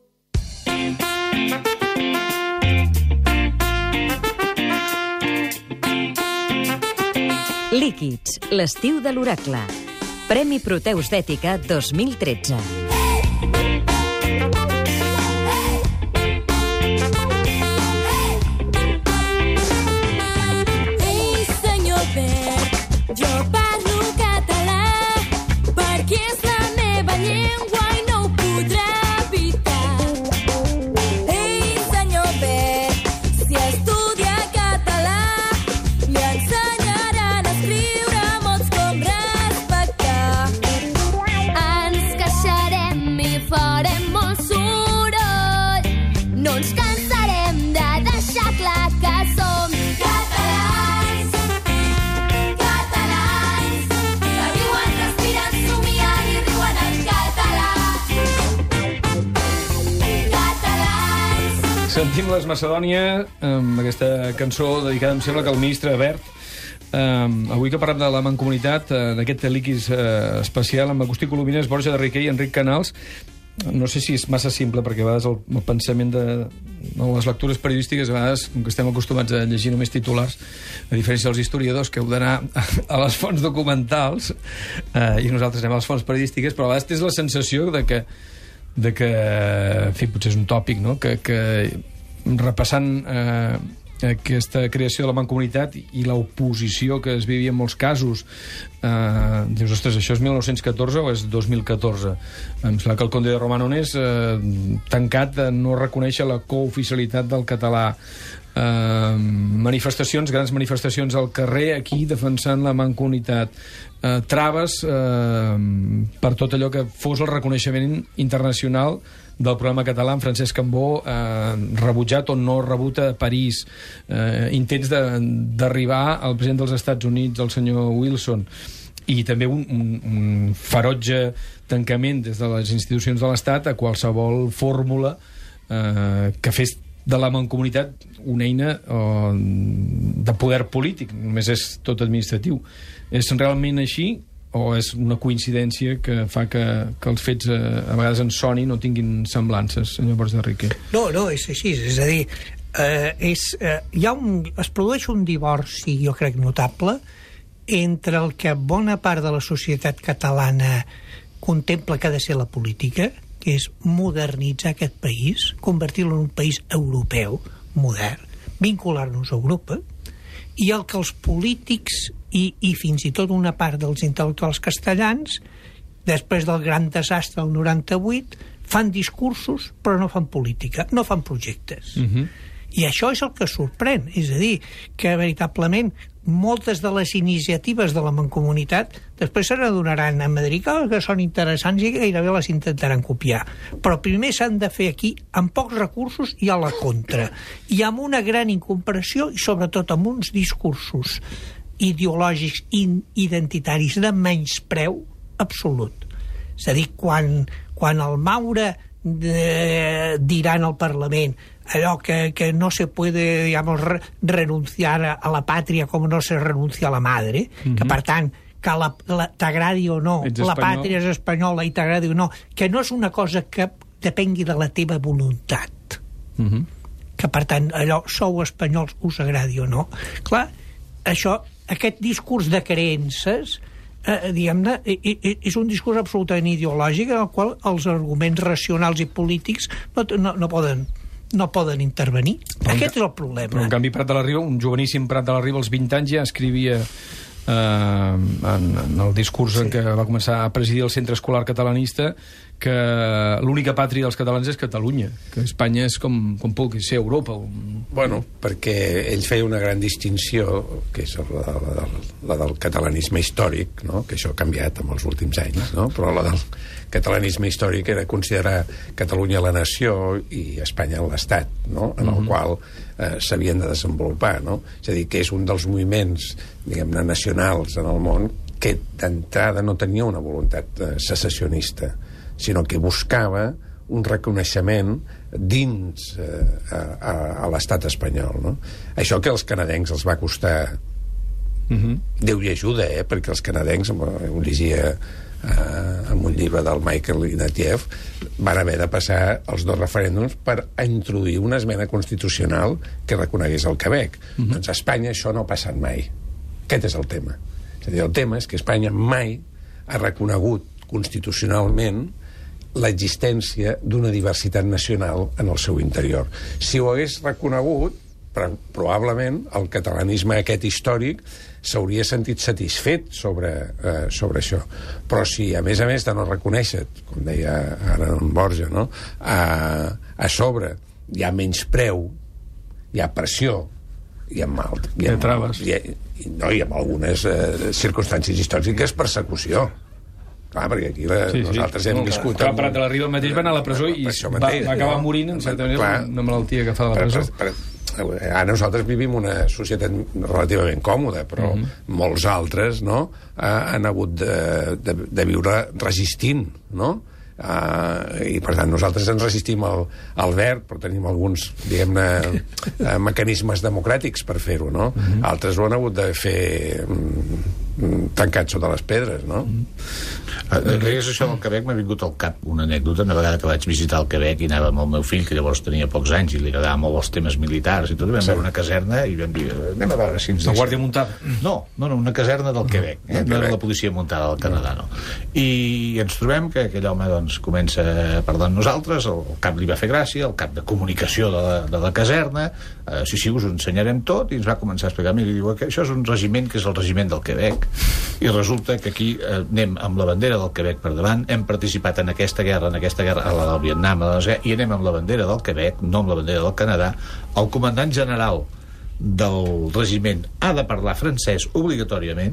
Líquids, l'estiu de l'oracle. Premi Proteus d'Ètica dos mil tretze. Ei, senyor Bert, jo parlo català perquè és la meva llengua i no ho podrà evitar. Ei, senyor Bert, si estudia català li ensenyaran a escriure mots com respectar. Ens queixarem i farem molt soroll. No ens cansarem de deixar clar que som catalans. Catalans, que viuen, respiren, somien i riuen en català. Catalans. Sentim les Macedònia amb aquesta cançó dedicada, em sembla que al ministre Wert. Um, avui que parlem de la Mancomunitat, uh, d'aquest líquids uh, especial amb Agustí Colomines, Borja de Riquer i Enric Canals, no sé si és massa simple, perquè a vegades el, el pensament de no, les lectures periodístiques, a vegades, com que estem acostumats a llegir només titulars, a diferència dels historiadors, que heu d'anar a les fonts documentals, eh, i nosaltres anem a les fonts periodístiques, però a vegades tens la sensació de que, de que en fi, potser és un tòpic, no?, que, que repassant eh, aquesta creació de la Mancomunitat i l'oposició que es vivia en molts casos, eh, dius, ostres, això és mil nou-cents catorze o és dos mil catorze? Em sembla que el conde de Romanones eh, tancat de no reconèixer la cooficialitat del català. Eh, manifestacions, grans manifestacions al carrer aquí defensant la Mancomunitat, eh, traves eh, per tot allò que fos el reconeixement internacional del programa català en Francesc Cambó, eh, rebutjat o no rebut a París, eh, intents d'arribar al president dels Estats Units, el senyor Wilson, i també un, un, un ferotge tancament des de les institucions de l'Estat a qualsevol fórmula eh, que fes de la Mancomunitat una eina eh, de poder polític, només és tot administratiu. És realment així o és una coincidència que fa que, que els fets eh, a vegades en soni no tinguin semblances, senyor Bosch de Riquer? No, no, és així, és a dir, eh, és, eh, hi ha un, es produeix un divorci, jo crec, notable, entre el que bona part de la societat catalana contempla que ha de ser la política, que és modernitzar aquest país, convertir-lo en un país europeu, modern, vincular-nos a Europa, i el que els polítics i, i fins i tot una part dels intel·lectuals castellans, després del gran desastre del noranta-vuit, fan discursos però no fan política, no fan projectes. Uh-huh. I això és el que sorprèn, és a dir, que veritablement moltes de les iniciatives de la Mancomunitat després se n'adonaran a Madrid que són interessants i gairebé les intentaran copiar. Però primer s'han de fer aquí amb pocs recursos i a la contra. I amb una gran incomprensió i sobretot amb uns discursos ideològics i identitaris de menyspreu absolut. És a dir, quan, quan el Maura de, dirà en el Parlament allò que, que no se puede, digamos, re, renunciar a, a la pàtria com no se renuncia a la madre, uh-huh. que per tant que la, la, t'agradi o no, Ets la espanyol. pàtria és espanyola i t'agradi o no, que no és una cosa que depengui de la teva voluntat. Uh-huh. Que per tant allò, sou espanyols, us agradi o no. Clar, això, aquest discurs de creences eh, diguem-ne, és un discurs absolutament ideològic en el qual els arguments racionals i polítics no, no, no poden no poden intervenir. Però Aquest és el problema. Però en canvi Prat de la Riba, un joveníssim Prat de la Riba als vint anys ja escrivia eh, en, en el discurs sí. en què va començar a presidir el centre escolar catalanista que l'única pàtria dels catalans és Catalunya, que Espanya és com, com pugui ser Europa. Bueno, perquè ell feia una gran distinció, que és la, la, la, la del catalanisme històric, no? Que això ha canviat en els últims anys, no? Però la del catalanisme històric era considerar Catalunya la nació i Espanya l'estat, no? En el mm-hmm. qual eh, s'havien de desenvolupar, no? És a dir, que és un dels moviments, diguem-ne, nacionals en el món que d'entrada no tenia una voluntat eh, secessionista, sinó que buscava un reconeixement dins eh, a, a, a l'estat espanyol, no? Això que als canadencs els va costar mm-hmm. Déu hi ajuda, eh? Perquè els canadencs, ho llegia eh, en un llibre del Michael Ignatieff, van haver de passar els dos referèndums per introduir una esmena constitucional que reconegués el Quebec. Mm-hmm. Doncs a Espanya això no ha passat mai. Aquest és el tema. És a dir, el tema és que Espanya mai ha reconegut constitucionalment l'existència d'una diversitat nacional en el seu interior. Si ho hagués reconegut, probablement el catalanisme aquest històric s'hauria sentit satisfet sobre, eh, sobre això. Però si, a més a més de no reconèixer, com deia ara en Borja, no? a, a sobre hi ha menyspreu, hi ha pressió, hi ha mal... Hi ha, traves. Hi ha, no, hi ha algunes eh, circumstàncies històriques, persecució. Clar, perquè aquí la, sí, sí. nosaltres hem no, viscut... Clar, Prat de la Riba mateix va anar a la presó i va, va acabar morint, en certa manera, clar, una malaltia que fa de la presó. Per, per, per, ara nosaltres vivim una societat relativament còmoda, però mm-hmm. molts altres, no?, han hagut de, de, de viure resistint, no?, Uh, i per tant nosaltres ens resistim al, al verd, però tenim alguns, diguem-ne, uh, mecanismes democràtics per fer-ho, no? Mm-hmm. Altres ho han hagut de fer um, tancats sota les pedres, no? Deies això del Quebec, m'ha vingut al cap una anècdota. Una vegada que vaig visitar el Quebec i anava amb el meu fill, que llavors tenia pocs anys i li agradava molt els temes militars i tot, vam veure una caserna i vam dir, anem a veure si ens... La Guàrdia Muntada? No, no, no, una caserna del Quebec, eh? No era la policia muntada del Canadà, no. I ens trobem que aquell home doncs, comença a parlar amb nosaltres, el cap li va fer gràcia, el cap de comunicació de la, de la caserna, eh, sí, sí, us ho ensenyarem tot, i ens va començar a explicar, mira, diu que això és un regiment que és el regiment del Quebec, i resulta que aquí eh, anem amb la bandera del Quebec per davant, hem participat en aquesta guerra, en aquesta guerra, a la del Vietnam, a la, i anem amb la bandera del Quebec, no amb la bandera del Canadà. El comandant general del regiment ha de parlar francès obligatòriament.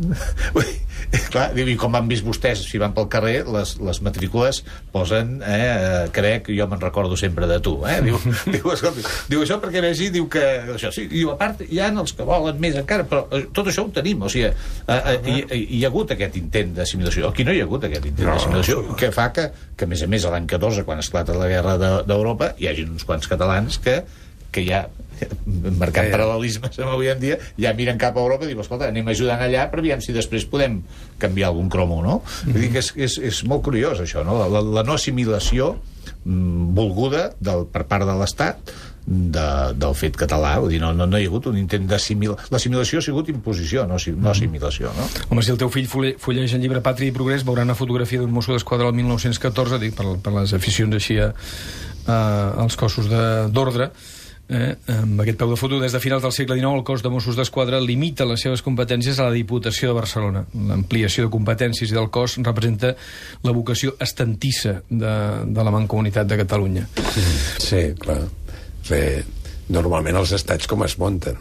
Clar, i com han vist vostès si van pel carrer, les, les matrícules posen eh, Quebec, jo me'n recordo sempre de tu, eh? Diu, diu, escolta, diu això perquè vegi, diu que això, sí, diu, a part hi ha els que volen més encara, però eh, tot això ho tenim, o sigui, eh, eh, hi, hi ha hagut aquest intent d'assimilació, aquí no hi ha hagut aquest intent d'assimilació, que fa que, que a més a més l'any catorze, quan esclata la guerra d'Europa, hi hagi uns quants catalans que que ja, marcant paral·lelismes amb avui en dia, ja miren cap a Europa i diuen, escolta, anem ajudant allà per aviam si després podem canviar algun cromo, no? Mm-hmm. Vull dir que és, és, és molt curiós això, no? La, la no assimilació mm, volguda del, per part de l'Estat de, del fet català, vull dir, no, no, no hi ha hagut un intent d'assimilar. L'assimilació ha sigut imposició, no, no assimilació, no? Home, si el teu fill fulleja el llibre Pàtria i Progrés, veurà una fotografia d'un mosso d'esquadra del mil nou-cents catorze, dic, per, per les aficions així a, a, als cossos d'ordre. Eh, amb aquest peu de foto, des de finals del segle dinou el cos de Mossos d'Esquadra limita les seves competències a la Diputació de Barcelona. L'ampliació de competències i del cos representa la vocació estantissa de, de la Mancomunitat de Catalunya. Sí, clar. Bé, normalment els estats com es munten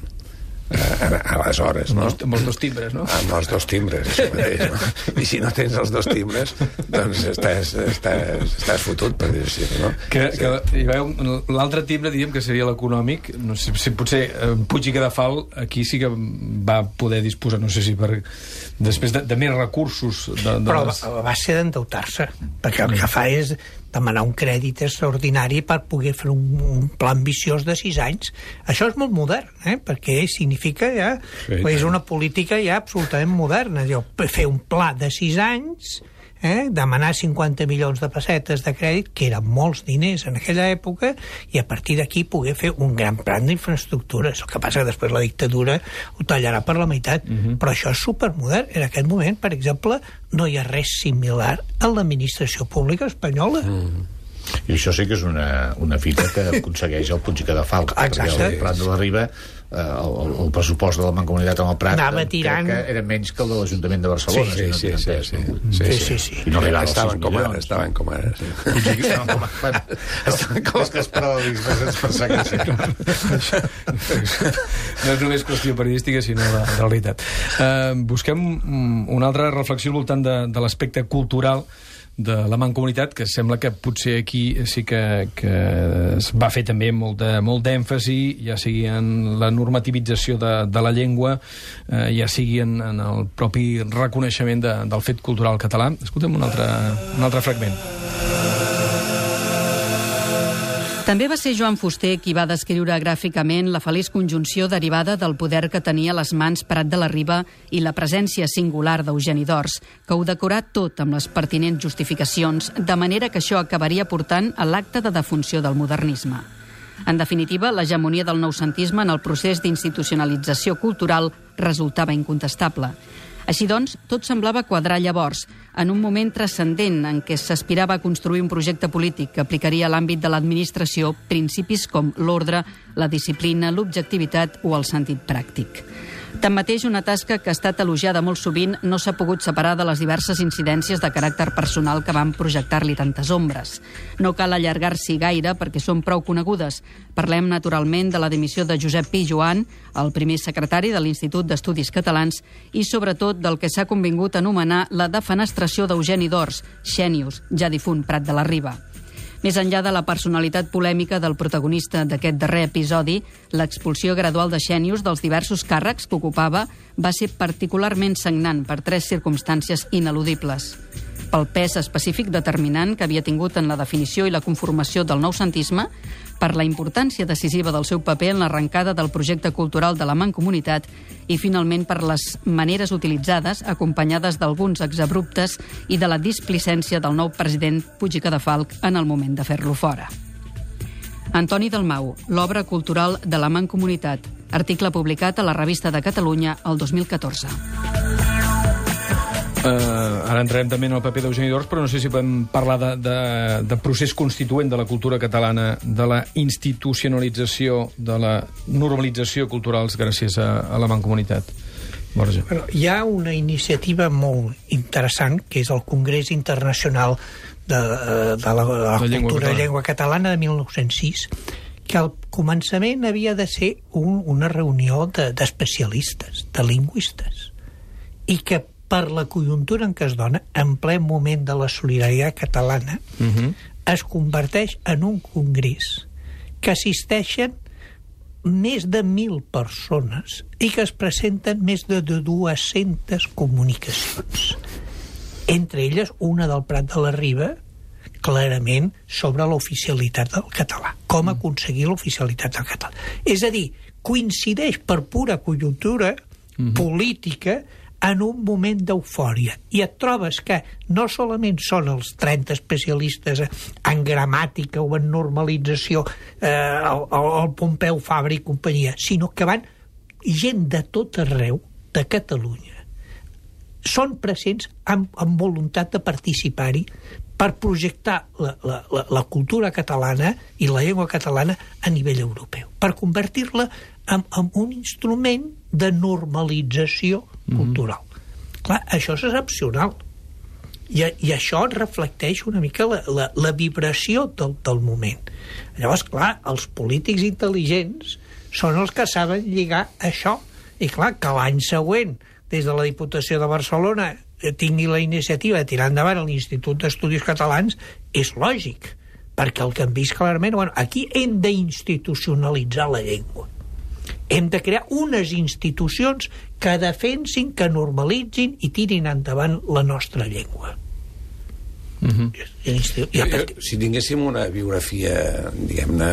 a, a les hores, no? Amb els dos timbres, no? Amb els dos timbres, això mateix, no? I si no tens els dos timbres, doncs estàs, estàs, estàs fotut, per dir-ho així, no? Que, que l'altre timbre, diríem que seria l'econòmic. No sé si potser Puig i Cadafal aquí sí que va poder disposar, no sé si per després de, de més recursos de, de però les... a base d'endeutar-se, perquè el que fa és demanar un crèdit extraordinari per poder fer un, un pla ambiciós de sis anys. Això és molt modern, eh? Perquè significa ja, sí, és una política ja absolutament moderna, allò, fer un pla de sis anys, eh? Demanar cinquanta milions de pessetes de crèdit, que eren molts diners en aquella època, i a partir d'aquí poder fer un gran plan d'infraestructures. El que passa que després la dictadura ho tallarà per la meitat, uh-huh. Però això és supermodern. En aquest moment, per exemple, no hi ha res similar a l'administració pública espanyola. Uh-huh. I això sí que és una, una fita que aconsegueix el Puig i Cadafal. Exacte. El Prat de la Riba, eh, el, el pressupost de la Mancomunitat amb el Prat tirant... crec que era menys que el de l'Ajuntament de Barcelona. Sí, sí, si no sí, sí, sí, sí, sí, sí, sí. I no arribava estaven com ara, estaven com ara. Sí. Estaven com ara. Estaven com ara. És que els paral·lelismes ens persegueixen. No és només qüestió periodística, sinó de, de realitat. Uh, busquem una altra reflexió al voltant de, de l'aspecte cultural de la Mancomunitat, que sembla que potser aquí sí que, que es va fer també molt de, molt d'èmfasi, ja sigui en la normativització de, de la llengua, eh, ja sigui en, en el propi reconeixement de, del fet cultural català. Escoltem un altre, un altre fragment. També va ser Joan Fuster qui va descriure gràficament la feliç conjunció derivada del poder que tenia a les mans Prat de la Riba i la presència singular d'Eugeni d'Ors, que ho decorà tot amb les pertinents justificacions, de manera que això acabaria portant a l'acte de defunció del modernisme. En definitiva, l'hegemonia del noucentisme en el procés d'institucionalització cultural resultava incontestable. Així doncs, tot semblava quadrar llavors, en un moment transcendent en què s'aspirava a construir un projecte polític que aplicaria a l'àmbit de l'administració principis com l'ordre, la disciplina, l'objectivitat o el sentit pràctic. Tanmateix, una tasca que ha estat elogiada molt sovint no s'ha pogut separar de les diverses incidències de caràcter personal que van projectar-li tantes ombres. No cal allargar-s'hi gaire perquè són prou conegudes. Parlem, naturalment, de la dimissió de Josep Pi i Joan, el primer secretari de l'Institut d'Estudis Catalans, i sobretot del que s'ha convingut a anomenar la defenestració d'Eugeni d'Ors, Xènius, ja difunt Prat de la Riba. Més enllà de la personalitat polèmica del protagonista d'aquest darrer episodi, l'expulsió gradual de Xènius dels diversos càrrecs que ocupava va ser particularment sagnant per tres circumstàncies ineludibles. pel pes específic determinant que havia tingut en la definició i la conformació del noucentisme, per la importància decisiva del seu paper en l'arrencada del projecte cultural de la Mancomunitat i, finalment, per les maneres utilitzades, acompanyades d'alguns exabruptes i de la displicència del nou president Puig i Cadafalch en el moment de fer-lo fora. Antoni Dalmau, l'obra cultural de la Mancomunitat, article publicat a la Revista de Catalunya el dos mil catorze. Uh, ara entrarem també en el paper d'Eugeni d'Ors, però no sé si podem parlar de, de, de procés constituent de la cultura catalana, de la institucionalització, de la normalització culturals gràcies a, a la Mancomunitat. Borja. Bueno, hi ha una iniciativa molt interessant, que és el Congrés Internacional de, de la, de la, la llengua Cultura catalana. i Llengua Catalana de mil nou-cents sis, que al començament havia de ser un, una reunió de, d'especialistes, de lingüistes, i que per la conjuntura en què es dona, en ple moment de la solidaritat catalana, uh-huh. es converteix en un congrés que assisteixen més de mil persones i que es presenten més de dues-centes comunicacions. Entre elles, una del Prat de la Riba, clarament sobre l'oficialitat del català. Com aconseguir l'oficialitat del català. És a dir, coincideix per pura conjuntura uh-huh. política en un moment d'eufòria, i et trobes que no solament són els trenta especialistes en gramàtica o en normalització, eh, el, el Pompeu Fabra i companyia, sinó que van gent de tot arreu de Catalunya. Són presents amb, amb voluntat de participar-hi per projectar la, la, la, la cultura catalana i la llengua catalana a nivell europeu, per convertir-la en, en un instrument de normalització cultural. Mm-hmm. Clar, això és excepcional. I, i això reflecteix una mica la, la, la vibració del, del moment. Llavors, clar, els polítics intel·ligents són els que saben lligar això. I clar, que l'any següent, des de la Diputació de Barcelona, tingui la iniciativa de tirar endavant l'Institut d'Estudis Catalans, és lògic, perquè el que hem vist clarament, bueno, aquí hem d'institucionalitzar la llengua. Hem de crear unes institucions que defensin, que normalitzin i tirin endavant la nostra llengua. Uh-huh. I, i, i, jo, si tinguéssim una biografia, diguem-ne,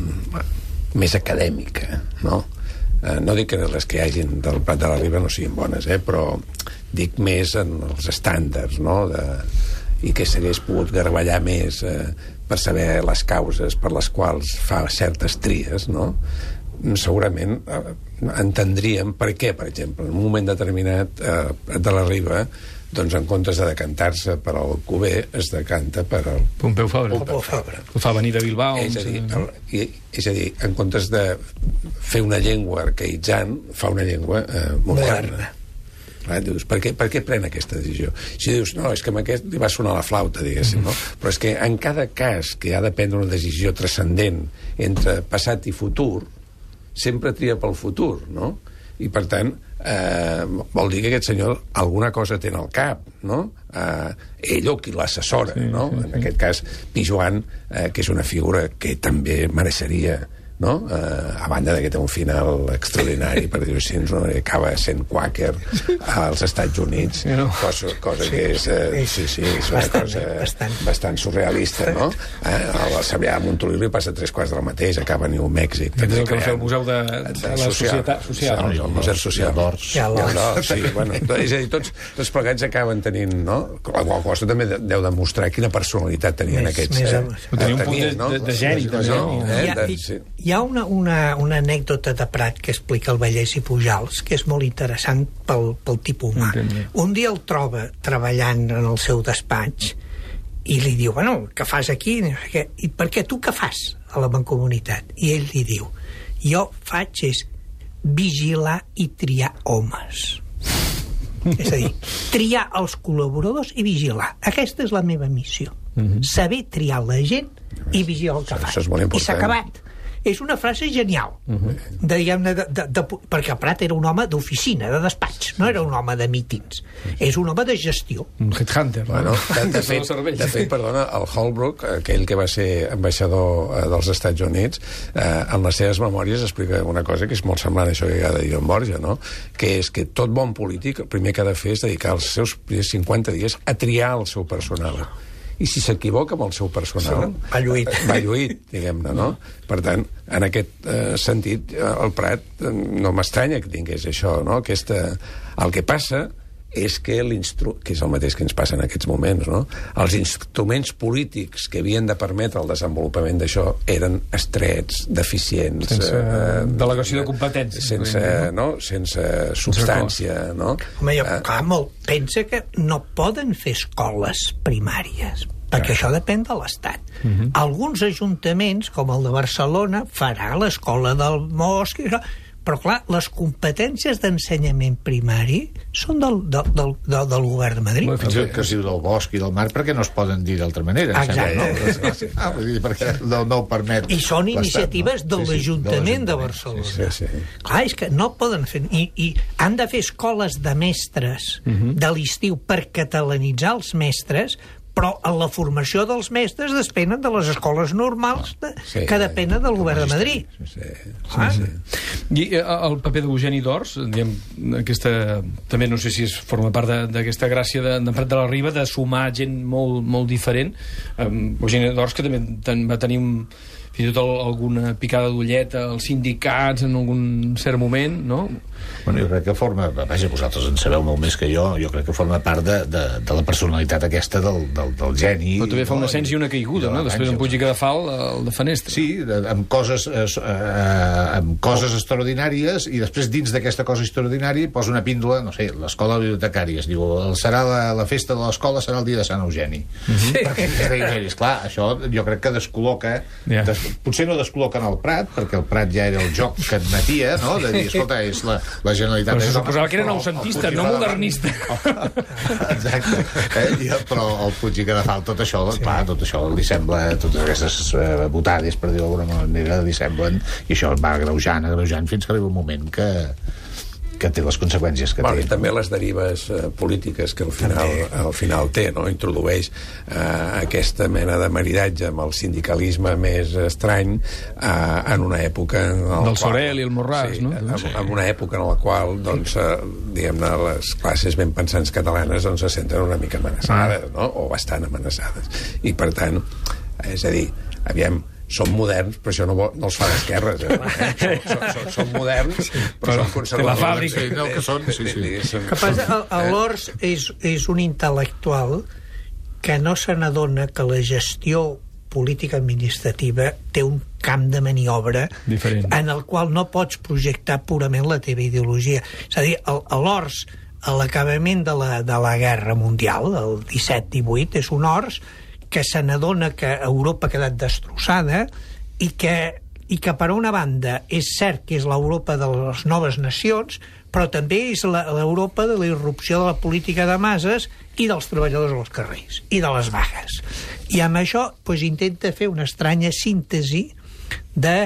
més acadèmica, no? Eh, no dic que les que hi hagin del Prat de la Riba no siguin bones, eh? Però dic més en els estàndards, no? De, i que s'hagués pogut garballar més eh, per saber les causes per les quals fa certes tries, no? Segurament eh, entendríem per què, per exemple, en un moment determinat eh, de la Riba, doncs en comptes de decantar-se per al Cuber, es decanta per al Pompeu Fabra. Pompeu Fabra. Ho fa venir de Bilbao. És a dir, el, i, és a dir, en comptes de fer una llengua arcaïtzant, fa una llengua eh, moderna. Clar, dius, per què, per què pren aquesta decisió? Si dius, no, és que amb aquest li va sonar la flauta, diguéssim, no? Però és que en cada cas que ha de prendre una decisió transcendent entre passat i futur, sempre tria pel futur, no? I, per tant, eh, vol dir que aquest senyor alguna cosa té en el cap, no? Eh, ell o qui l'assessora, sí, no? Sí, sí. En aquest cas, Pijoan, eh, que és una figura que també mereixeria, no? Eh, a banda de que té un final extraordinari, per dir-ho així, no? Acaba sent quàquer als Estats Units, sí, no? cosa, cosa sí, que és, eh, sí, sí, és una bastant, cosa bastant. bastant surrealista, no? Eh, al Sabrià de Montoliu li passa tres quarts del mateix, acaba a New Mèxic. És el que va fer el Museu de, de, de la Societat Social. El, el Museu Social. D'Ors. Ja, sí, bueno, és a dir, tots, tots plegats acaben tenint, no? La qual cosa també deu demostrar quina personalitat tenien més, aquests. Més, eh, tenia un punt de, no? de, de geni, també. No? Eh? Hi ha, de, sí. hi ha una, una, una anècdota de Prat que explica el Vallès i Pujals, que és molt interessant pel, pel tipus humà. Entendi. Un dia el troba treballant en el seu despatx i li diu, bueno, què fas aquí? I per què tu què fas a la Mancomunitat? I ell li diu, jo faig és vigilar i triar homes. És a dir, triar els col·laboradors i vigilar. Aquesta és la meva missió. Mm-hmm. Saber triar la gent i vigilar el que fa. Això és molt important. I s'ha acabat. és una frase genial, uh-huh. de, diguem-ne, de, de, de, perquè el Prat era un home d'oficina, de despatx, no era un home de mítings, és un home de gestió. Un headhunter. Bueno, de, de, fet, de fet, perdona, el Holbrook, aquell que va ser ambaixador eh, dels Estats Units, eh, en les seves memòries explica una cosa que és molt semblant a això que ha de dir en Borja, no? Que és que tot bon polític el primer que ha de fer és dedicar els seus primers cinquanta dies a triar el seu personal. I si s'equivoca amb el seu personal... Va lluït. Va lluït, diguem-ne, no? Per tant, en aquest eh, sentit, el Prat eh, no m'estranya que tingués això, no? Aquesta... El que passa és que l'instru... que és el mateix que ens passa en aquests moments, no? Els instruments polítics que havien de permetre el desenvolupament d'això eren estrets, deficients... Sense eh, delegació de competències. Sense, no? Sense substància, no? Home, jo, clar, molt, pensa que no poden fer escoles primàries, perquè això depèn de l'Estat. Uh-huh. Alguns ajuntaments, com el de Barcelona, farà l'escola del Mosc, i això, però, clar, les competències d'ensenyament primari són del, del, del, del, del govern de Madrid. Fins i tot que es diu del bosc i del mar perquè no es poden dir d'altra manera. Exacte. No? Ah, perquè no, no ho permet. I són iniciatives no? de sí, sí, l'Ajuntament de de Barcelona. Sí, sí, sí. Clar, és que no poden fer... I, i han de fer escoles de mestres uh-huh. de l'estiu per catalanitzar els mestres, però en la formació dels mestres depenen de les escoles normals de, sí, que depenen del govern de Madrid. Sí, sí, ah. sí, sí. I el paper d'Eugeni d'Ors, diguem, aquesta, també no sé si es forma part d'aquesta gràcia de, de Prat de la Riba, de sumar gent molt, molt diferent. Um, Eugeni d'Ors, que també ten, va tenir un, fins i tot alguna picada d'ullet als sindicats en algun cert moment, no? Bueno, jo crec que forma... Vaja, vosaltres en sabeu molt més que jo. Jo crec que forma part de, de, de la personalitat aquesta del, del, del geni. Però també fa un ascens i una caiguda, no? Després en Puig i Cadafal, el de Fenestre. Sí, amb coses, eh, amb coses oh. extraordinàries, i després dins d'aquesta cosa extraordinària posa una píndola, no sé, l'escola bibliotecària. Es diu, serà la, la festa de l'escola serà el dia de Sant Eugeni. Uh-huh. Perquè, és clar, això jo crec que descol·loca... Yeah. Des, potser no descol·loquen el Prat, perquè el Prat ja era el joc que admetia, no?, de dir, escolta, és la, la Generalitat... Però se suposava que era noucentista, no modernista. Exacte. Eh? Però el Puig i Cadafal, tot això, sí. clar, tot això li sembla, totes aquestes eh, botades, per dir-ho d'alguna manera, li semblen, i això va agreujant, agreujant, fins que arriba un moment que... que té les conseqüències que bueno, té. I també les derives eh, polítiques que al final, al final té, no? Introdueix eh, aquesta mena de maridatge amb el sindicalisme més estrany eh, en una època... En del qual, Sorel i el Morràs, sí, no? En, Sí. en una època en la qual, doncs, eh, diguem-ne, les classes ben pensants catalanes doncs, se senten una mica amenaçades, no? O bastant amenaçades. I, per tant, és a dir, aviam, som moderns, però això no, no els fa d'esquerres, eh? Som, som, som, som moderns, però som conservadors. La fàbrica. Sí, no, que són, sí, sí. El que passa, l'Ors és, és un intel·lectual que no se n'adona que la gestió política administrativa té un camp de maniobra diferent, en el qual no pots projectar purament la teva ideologia. És a dir, l'Ors, a l'acabament de la, de la Guerra Mundial, el disset divuit, és un Ors que se n'adona que Europa ha quedat destrossada i que, i que per una banda és cert que és l'Europa de les noves nacions, però també és l'Europa de la irrupció de la política de masses i dels treballadors als carrers i de les vagues. I amb això doncs, intenta fer una estranya síntesi de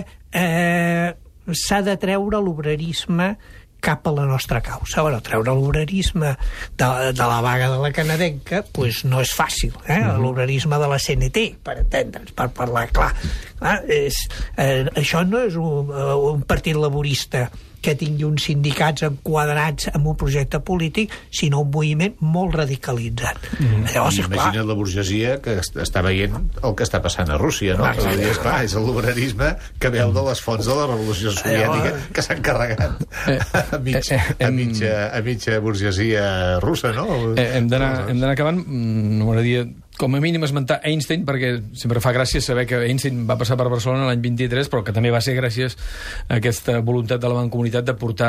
eh, s'ha de treure l'obrerisme cap a la nostra causa. Bueno, treure l'obrerisme de, de la vaga de la canadenca pues no és fàcil, eh? Uh-huh. L'obrerisme de la C N T, per entendre'ns, per parlar clar. clar és, eh, això no és un, un partit laborista que tingui uns sindicats enquadrats en un projecte polític, sinó un moviment molt radicalitzat. Mm. Llavors, imagina't clar, la burgesia que està veient el que està passant a Rússia, no? Clar, dir, esclar, és l'obrerisme que veu de les fonts de la revolució soviètica Llavors... que s'han carregat a, mig, a, mitja, a mitja burgesia russa, no? Hem d'anar acabant. M'agradaria com a mínim esmentar Einstein, perquè sempre fa gràcia saber que Einstein va passar per Barcelona l'any vint-i-tres, però que també va ser gràcies a aquesta voluntat de la Mancomunitat de portar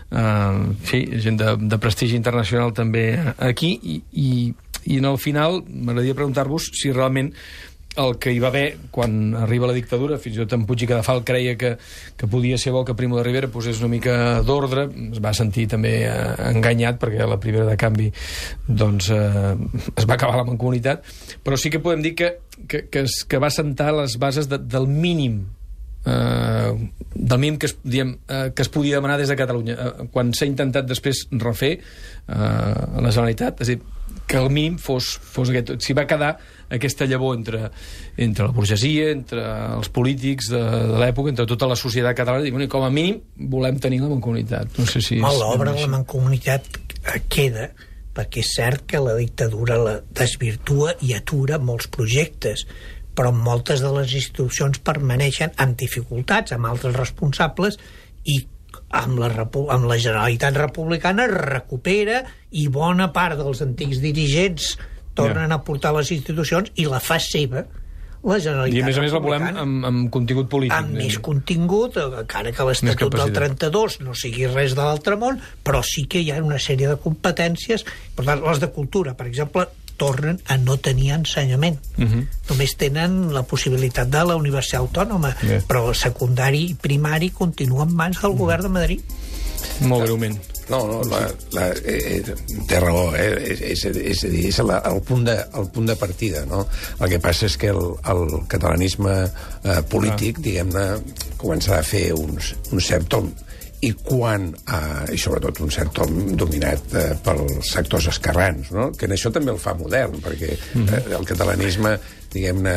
eh, sí, gent de, de prestigi internacional també aquí, i, i, i en el final m'agradaria preguntar-vos si realment el que hi va haver quan arriba la dictadura, fins i tot en Puig i Cadafal creia que, que podia ser bo que Primo de Rivera posés una mica d'ordre, es va sentir també eh, enganyat, perquè a la primera de canvi doncs eh, es va acabar la Mancomunitat, però sí que podem dir que, que, que, es, que va sentar les bases de, del mínim eh, del mínim que es, diem, eh, que es podia demanar des de Catalunya. Eh, quan s'ha intentat després refer eh, a la Generalitat, és a dir, que el mínim fos, fos aquest. Si va quedar aquesta llavor entre, entre la burgesia, entre els polítics de, de l'època, entre tota la societat catalana, i, bueno, com a mínim volem tenir la mancomunitat. No sé si... L'obra de la mancomunitat queda, perquè és cert que la dictadura la desvirtua i atura molts projectes, però moltes de les institucions permaneixen amb dificultats, amb altres responsables, i amb la, amb la Generalitat republicana recupera, i bona part dels antics dirigents tornen yeah. a portar les institucions i la fa seva la Generalitat. I a més a més la volem amb, amb contingut polític. Amb més contingut, encara que l'Estatut del trenta-dos no sigui res de l'altre món, però sí que hi ha una sèrie de competències. Per tant, les de cultura, per exemple, tornen a no tenir ensenyament. Uh-huh. Només tenen la possibilitat de la Universitat Autònoma, yeah. però el secundari i primari continua en mans del uh-huh. govern de Madrid. Molt breument. No, no, la, la, eh, té raó, eh? és, és, és a dir, és la, el, punt de, el punt de partida, no? El que passa és que el, el catalanisme eh, polític, ah. diguem-ne, començarà a fer uns, un cert tom, i quan, eh, i sobretot un cert tom dominat eh, pels sectors esquerrans, no? Que en això també el fa modern, perquè eh, el catalanisme, diguem-ne,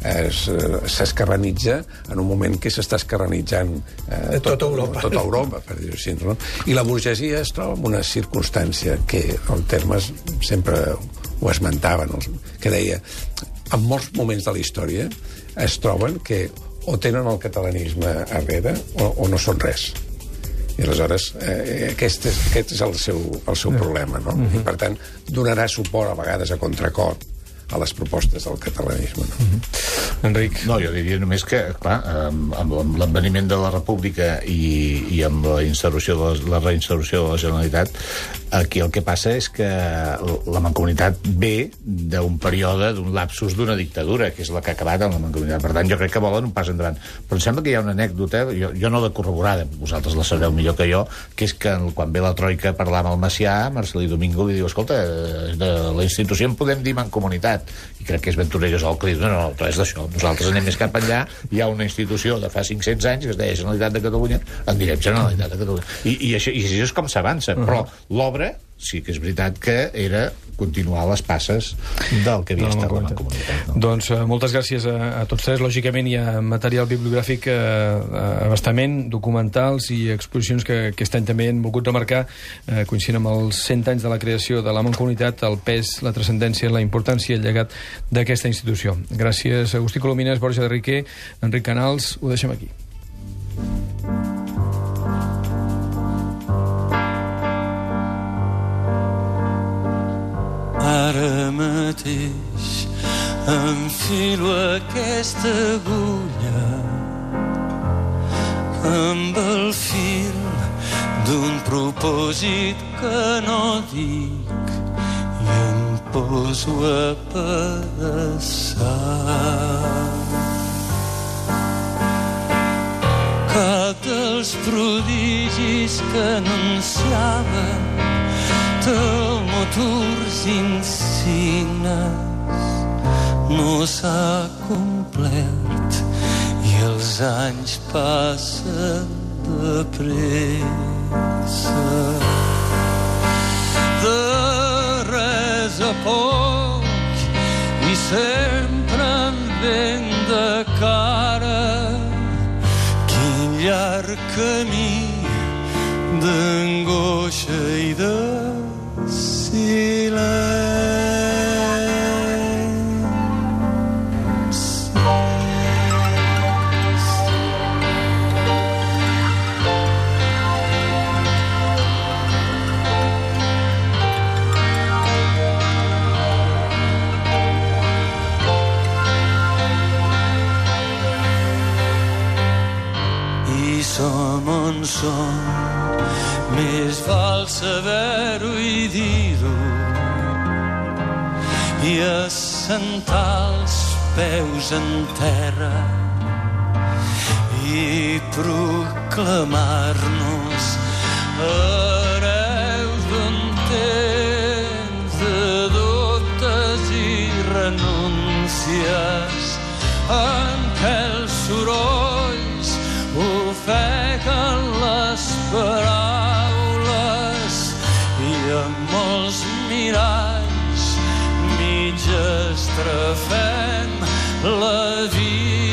s'esquerranitza en un moment que s'està esquerranitzant eh, tot, tota Europa, tota Europa, per dir-ho així, no? I la burgesia es troba en una circumstància que el Termes sempre ho esmentaven, que deia, en molts moments de la història es troben que o tenen el catalanisme arrere o, o no són res. I aleshores eh, aquest, és, aquest és el seu, el seu problema, no? Uh-huh. I per tant donarà suport a vegades a contracor a les propostes del catalanisme, no? Uh-huh. Enric? No, jo diria només que, clar, amb, amb l'adveniment de la República i, i amb la instauració de la, la reinstauració de la Generalitat, aquí el que passa és que la mancomunitat ve d'un període, d'un lapsus d'una dictadura, que és la que ha acabat amb la mancomunitat. Per tant, jo crec que volen un pas endavant. Però em sembla que hi ha una anècdota, jo, jo no l'he corroborada, vosaltres la sabreu millor que jo, que és que quan ve la Troika a parlar amb el Macià, Marcelí Domingo li diu, escolta, de la institució en podem dir mancomunitat. I crec que és Venturello Sol que diu, no, no, res d'això, nosaltres anem més cap enllà, hi ha una institució de fa cinc-cents anys que es deia Generalitat de Catalunya, en direm Generalitat de Catalunya. I, i, això, i això és com s'avança, uh-huh. però l'obra sí que és veritat que era continuar les passes del que havia no, estat la mancomunitat. No? Doncs uh, moltes gràcies a, a tots tres. Lògicament hi ha material bibliogràfic uh, abastament, documentals i exposicions que aquest any també han volgut remarcar, uh, coincidint amb els cent anys de la creació de la mancomunitat, el pes, la transcendència, la importància i el llegat d'aquesta institució. Gràcies a Agustí Colomines, Borja de Riquer, Enric Canals. Ho deixem aquí. Ara mateix enfilo aquesta agulla amb el fil d'un propòsit que no dic i em poso a pedaçar. Cap dels prodigis que anunciaven telmoturs insignes no s'ha complert i els anys passen de pressa. De res a poc i sempre em ven de cara quin llarg camí d'angoixa i de som on som, més val saber-ho i dir-ho i assentar els peus en terra i proclamar-nos hereus d'un temps de dubtes i renúncies en què els sorolls i amb molts miralls mig estrafem la vida.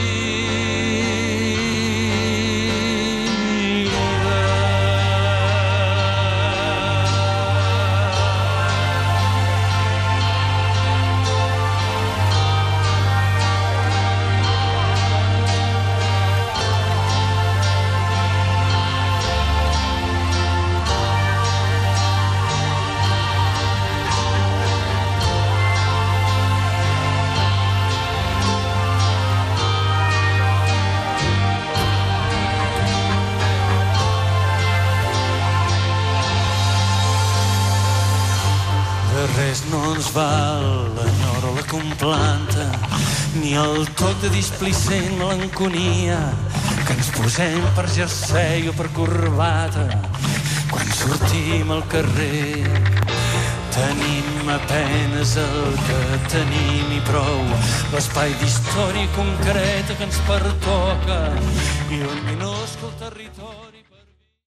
Res no ens val l'enyor o la complanta, ni el toc de displicent melanconia que ens posem per jersei o per corbata quan sortim al carrer. Tenim apenes el que tenim i prou, l'espai d'història concreta que ens pertoca i un minúscul territori.